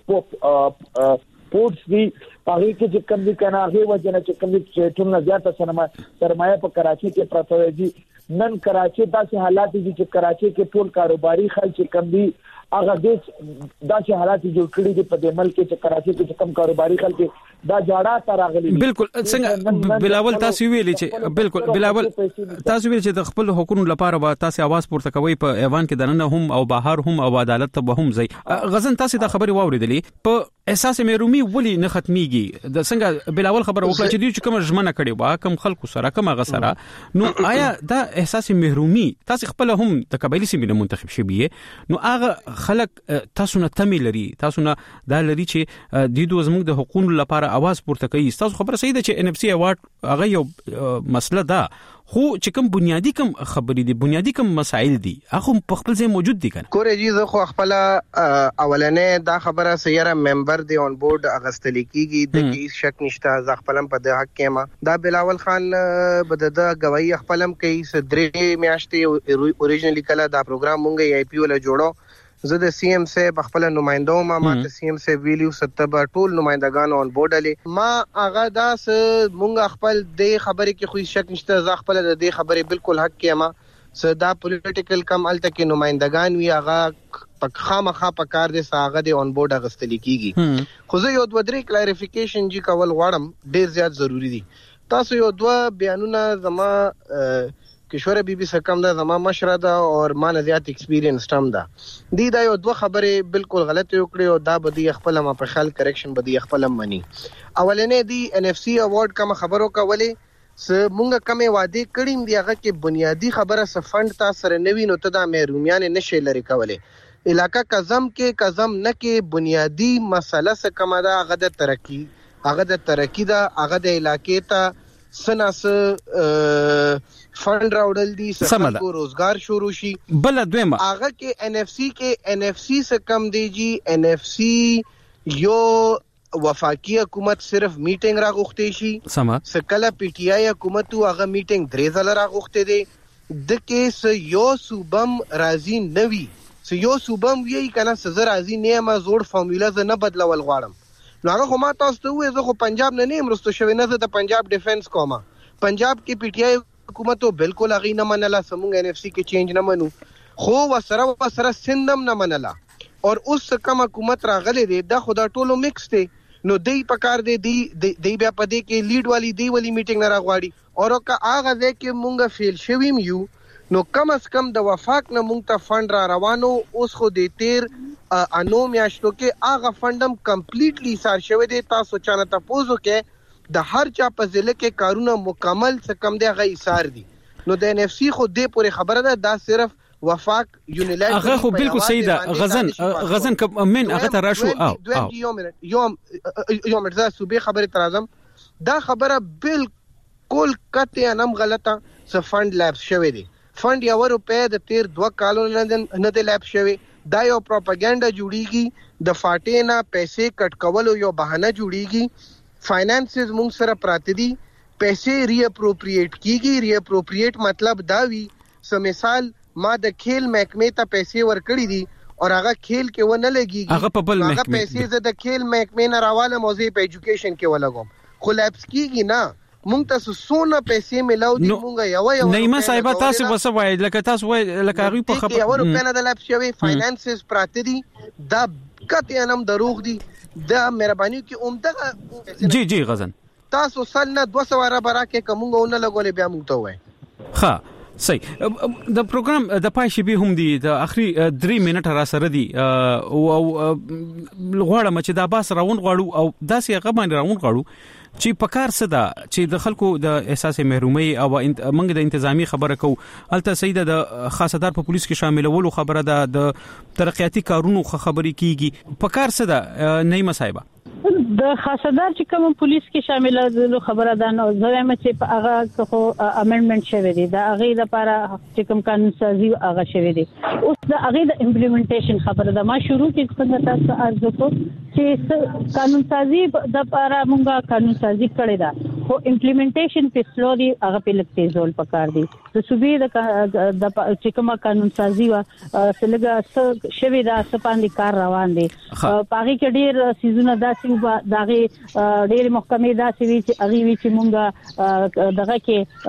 پورټو پورټس دي هغه کې چې کم دي کنه هغه وجنه چې کم دي چې ټول زیاته سرمایه په کراچي کې پراته دي نن کراچي داسې حالات دي چې کراچي کې ټول کاروباري خلک چې کم دي هغه داسې حالات جوړ کړي دي په دې ملک کې چې کراچي کې کم کاروباري خلک دا جاړه تر راغلي بالکل څنګه بلاول تاسو ویلي چې بالکل بلاول تاسو ویلي چې د خپل حقوقو لپاره به تاسو आवाज پورته کوي په ایوان کې دننه هم او بهر هم او عدالت ته هم ځي غزن تاسو د خبري واوریدلې په احساس مېرومي ولي نه ختميږي د څنګه بلاول خبر وکړه چې دوی کوم ژمنه کړي وا کوم خلکو سره کوم غسره نو آیا دا احساس مېرومي تاسو خپل هم د قبایلی سیمې منتخب شوی نو هغه خلک تاسو نه تمي لري تاسو نه دا لري چې د دوی زموږ د حقوقو لپاره आवाज پورته کوي تاسو خبره صحیح ده چې ان اف سي اوارد هغه یو مسله ده خو چې کوم بنیادی کوم خبرې دي بنیادی کوم مسائل دي هغه په خپل ځای موجود دي کنه کورې جی زه خو خپل اولنې دا خبره سیاره ممبر دی اون بورډ اغستل کیږي د هیڅ شک نشته ز خپلم په د حق کې ما دا بلاول خان بد د گواہی خپلم کوي صدرې میاشتې اوریجنلی کله دا پروګرام مونږه ای پی ول جوړو زه د سی ام سه بخپل نمائندو ما ما د سی ام سه ویلیو ستبه ټول نمائندگان اون بورډ علی ما هغه داس مونږ خپل د خبرې کې خو شک نشته ز خپل د دې خبرې بالکل حق کې ما صدا پولیټیکل کم الته کې نمائندگان وی هغه په خامخا په کار دي ساغه د اون بورډ اغستل کیږي خو زه یو د ودرې کلیریفیکیشن جی کول غواړم ډیر زیات ضروری دي تاسو یو دوه بیانونه زما کشور بی بی سکم دا زما مشره دا اور ما نه زیات ایکسپیرینس تام دا دی دا یو دوه خبره بالکل غلط یو کړی او دا بدی خپل ما په خیال کریکشن بدی خپل منی اولنې دی ان اف سی اوارد کوم خبرو کولې س مونږه کومه وعده کړیم دی هغه کې بنیادی خبره س فند تا سره نوی نو ته دا مېرومیان نشي لري کولې علاقہ کزم کې کزم نه کې بنیادی مسله س کومه دا هغه د ترقی هغه د ترقی دا هغه د علاقې ته سناس فند راوړل دي سمه روزګار شروع شي بل دویمه هغه کې ان اف سی کې ان اف سی څخه کم دی جی ان اف سی یو وفاقی حکومت صرف میټینګ راغوښتي شي سمه سکله پی ټی آی حکومت هغه میټینګ درې ځله راغوښتي دي د کې یو صوبم راضی نوي س یو صوبم وی کنه سزا راضی نه ما زوړ فارمولا ز نه بدلول غواړم نو هغه خو ما تاسو ته وې زه خو پنجاب نه نیم رستو شوی نه زه د پنجاب ډیفنس کومه پنجاب کې پی ټی آی حکومت بالکل هغه نه منله سمونګ ان اف سی کې چینج نه منو خو وسره وسره سندم نه منله اور اوس کم حکومت راغله دی دا خدا ټولو میکس دی نو دی پکار دی دی دی بیا پدې کې لیډ والی دی والی میټینګ نه راغواړي اور که هغه ځکه مونږه فیل شویم یو نو کم از کم د وفاق نه مونږ ته فند را روانو اوس خو د تیر انو میاشتو کې هغه فندم کمپلیټلی سار شوی دی تاسو چانه تاسو کې د هر چا په ځله کې کارونه مکمل څه کم دی هغه ایثار دي نو د ان اف سی خو دې پورې خبره ده دا صرف وفاق یونیلایټ هغه خو بالکل صحیح ده غزن غزن من هغه ته راشو او یوم یوم یوم مرزا صوبې خبره ترازم دا خبره بالکل قطعا هم غلطه څه فند لابس شوی دی فند یو روپې د تیر دوه کالو نه دی لابس شوی دا یو پروپاګاندا جوړیږي د فاټینا پیسې کټ کولو یو بهانه جوړیږي فاینانسز موږ سره پراته دي پیسې ری اپروپریټ کیږي ری اپروپریټ مطلب دا وی سم مثال ما د کھیل محکمې ته پیسې ورکړې دي او هغه کھیل کې و نه لګيږي هغه په بل محکمې پیسې زه د کھیل محکمې نه راواله موضوع په ایجوکیشن کې ولګوم خو لابس کیږي نه مونږ تاسو سونه پیسې ملاو دي مونږ یو یو نیمه صاحب تاسو وسوي لکه تاسو وای لکه هغه په خبر یو روپیا نه د لابس شوی فاینانسز پراته دي دا کته انم دروغ دي دا مهرباني کې عمده جی جی غزن تاسو سنه دوه سو را برا کې کومونه لګولې بیا مونږ ته وای ها صحیح د پروګرام د پای شی به هم دي د اخري درې منټه را سره دي او غواړم چې دا باس راون غواړو او داسې هغه باندې راون غواړو چې پکار صدا چې د خلکو د احساس محرومي او منګ د انتظامی خبره کو الته سیده د خاصدار په پولیس کې شاملولو خبره ده د ترقیاتي کارونو خبري کیږي پکار صدا نیمه صاحب د خاصدار چې کوم پولیس کې شامل خبره ده نو زما چې هغه خو امندمنت شوی دی دا هغه لپاره چې کوم قانون سازي هغه شوی دی اوس د هغه د امپلیمنټیشن خبره ده ما شروع کې څنګه تاسو ارزو کو چې قانون سازي د لپاره مونږه قانون سازي کړی دا خو امپلیمنټیشن په سلو دی هغه په لکه تیزول پکار دی د صوبې د د چې کوم قانون سازي وا سلګه شوی دا سپاندې کار روان دي پاره کې ډیر سيزونه داسې داغه ډېر محکمې داسې وی چې اغي وی چې مونږه دغه کې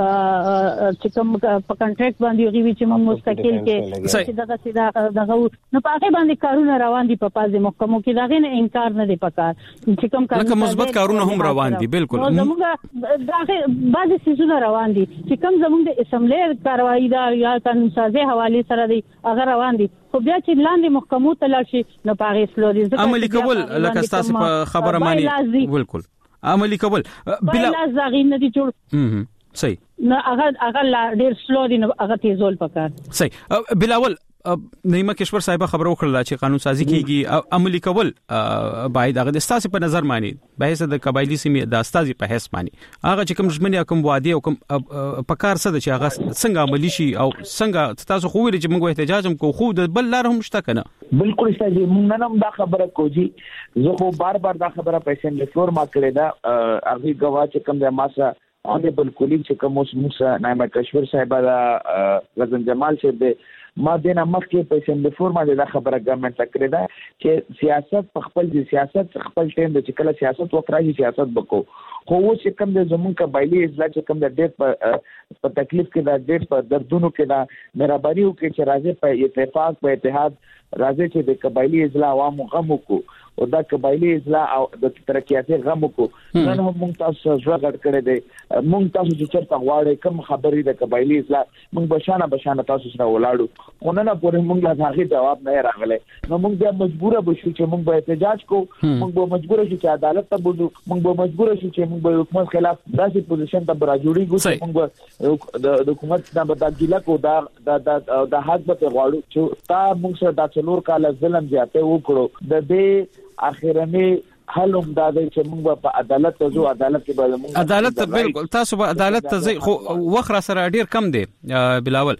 چې کوم په کنټریکټ باندې اغي وی چې مونږ مستقل کې چې دغه سیدا دغه نو په هغه باندې کارونه روان دي په پازه محکمو کې دغه نه انکار نه دی پکار چې کوم کار لکه مثبت کارونه هم روان دي بالکل زموږ دغه بعضی سيزونه روان دي چې کوم زموږ د اسمبلی کاروایی دا یا قانون سازي حواله سره دي هغه روان دي خو بیا چې لاندې محکمو ته لاړ شي نو پاره سلوري عملي کول لکه تاسو په خبره مانی بالکل عملي کول بلا زاغین نه دي جوړ صحیح نو هغه هغه ډیر سلوري نو هغه تیزول پکار صحیح بلاول نیمه کشور صاحب خبر وکړه چې قانون سازي کیږي عملي کول باید هغه د استاد په نظر مانی بحث د قبایلی سیمه د استاد په حساب مانی هغه چې کوم ژمنه کوم وعده او کوم پکار څه چې هغه څنګه عملی شي او څنګه تاسو خو ویل چې موږ احتجاج هم کو خو د بل لار هم شته کنه بالکل استاد موږ نن هم دا خبره کوجی زه خو بار بار دا خبره پیسې د فلور ما کړې دا هغه غوا چې کوم د ماسه اونبل کولیګ چې کوم اوس موږ نیمه کشور صاحب دا غزن جمال شه ما دینه مخکې په سیمبل فورما د خبره ګورنمنت کړی دا چې سیاست په خپل د سیاست خپل ټیم د چکله سیاست وکړای سیاست وکړو خو و چې کوم د زمون قبایلی اضلاع چې کوم د ډېر په په تکلیف کې دا ډېر په دردونو کې دا مهرباني وکړي چې راځي په اتفاق په اتحاد راځي چې د قبایلی اضلاع عوامو غم وکړو او دا قبایلی اضلاع او د ترقیاتي غم وکړو نن هم موږ تاسو ژغړ کړی دی موږ تاسو چې چرته غواړئ کوم خبرې د قبایلی اضلاع موږ بشانه بشانه تاسو سره ولاړو خو نن پورې موږ لا هغه جواب نه راغلی نو موږ بیا مجبور به شو چې موږ به احتجاج کوو موږ به مجبور شو چې عدالت ته بوزو موږ به مجبور شو چې موږ به حکومت خلاف داسې پوزیشن ته راجوړیږو چې موږ د حکومت د بدګیلا کو دا د د حق به غواړو چې تا موږ سره د څلور کال ظلم زیاته وکړو د دې اخیرنی حل هم دا دی چې موږ په عدالت ته ځو عدالت کې به موږ عدالت بالکل تاسو په عدالت ته ځئ خو وخت را سره ډیر کم دی بلاول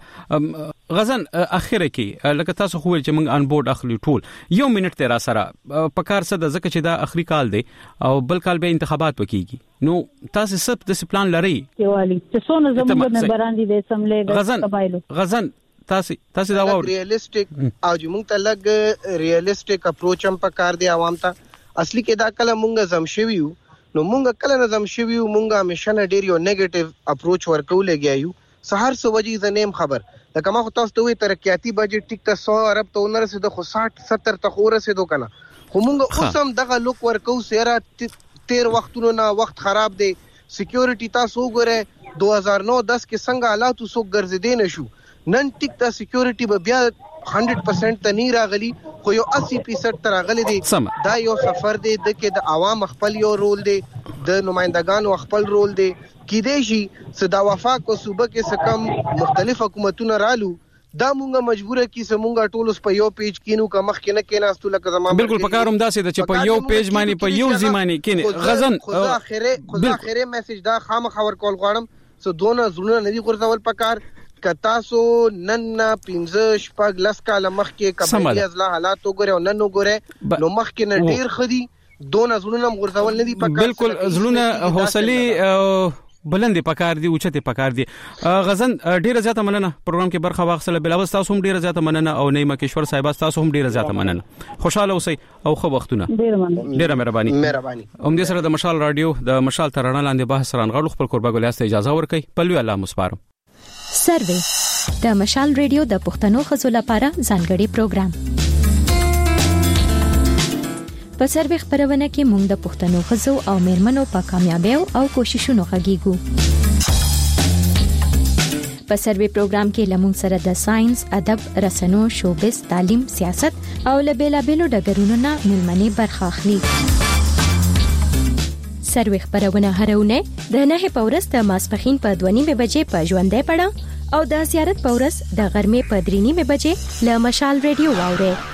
غزن اخره کې لکه تاسو خو چې موږ ان بورډ اخلي ټول یو منټ تیر سره په کار څه د زکه چې دا اخري کال دی او بل کال به انتخابات وکيږي نو تاسو سب د پلان لري دیوالي چې څونه زموږ ممبران دي د اسمبلی قبایلو غزن تاسو تاسو دا وایي ریالستیک او چې موږ ته لګ ریالستیک اپروچ هم پکار دی عوام ته اصلي کې دا کله مونږه زم شویو نو مونږه کله نه زم شویو مونږه همیشه نه ډیر یو نیگیټیو اپروچ ورکول لګیایو سحر سو وجې ز نیم خبر لکه ما خو تاسو ته وی ترقیاتی بجټ ټیک ته سو ارب ته ونر سه د خو ساठ ستر ته خو رسیدو کنه خو مونږه اوس هم دغه لوک ورکو سره تیر وختونو نه وخت خراب دی سکیورټی تاسو وګوره دو هزار نو دس کې څنګه حالات وسو ګرځیدې نشو نن ټیک ته سکیورټی به بیا سل پرسنٹ ته نه راغلی خو یو اسی فیصد تر راغلی دی دا یو سفر دی د کې د عوام خپل یو رول دی د نمائندگانو خپل رول دی کې دی شي صدا وفاق او صوبه کې سکم مختلف حکومتونه رالو دا مونږه مجبوره کی سمونګه ټول اوس په یو پیج کینو کا مخ کې نه کېناستو لکه زمام بالکل پکاروم داسې د چې په یو پیج باندې په یو ځمانه کې غزن خو اخره خو اخره میسج دا خامخ خبر کول غواړم سو دونه زړونه ندي غورځول پکار کتا سو نن پنځه شپږ لس کاله مخ کې قبایلی ازلا حالات وګوره او نن وګوره نو مخ کې نه ډیر خدي دونه زړونه غورځول ندي پکار بالکل زړونه حوصله بلند پکار دی اوچته پکار دی غزن ډیره زیاته مننه پروګرام کې برخه واخصله بلاول تاسو هم ډیره زیاته مننه او نیمه کشور صاحب تاسو هم ډیره زیاته مننه خوشاله اوسئ او خو وختونه ډیره مننه ډیره مهرباني مهرباني هم دې سره د مشال رادیو د مشال ترانه لاندې بحث رانغړو خپل قربا ګلیاسته اجازه ورکړي پلوي الله مسپارم سروي د مشال رادیو د پښتنو خزو لپاره ځانګړي پروګرام په سروي خبرونه کې موږ د پښتنو خزو او میرمنو په کامیابیو او کوششونو غږیږو په سروي پروګرام کې لمون سره د ساينس ادب رسنو شوبز تعلیم سیاست او لبیلابیلو ډګرونو نه ملمنې برخه اخلي سروي خبرونه هرونه د نه پورس د ماسپخین په دوه نیمه بجې په ژوندې پړه او د زیارت پورس د غرمې په درې نیمه بجې له مشال رادیو واوري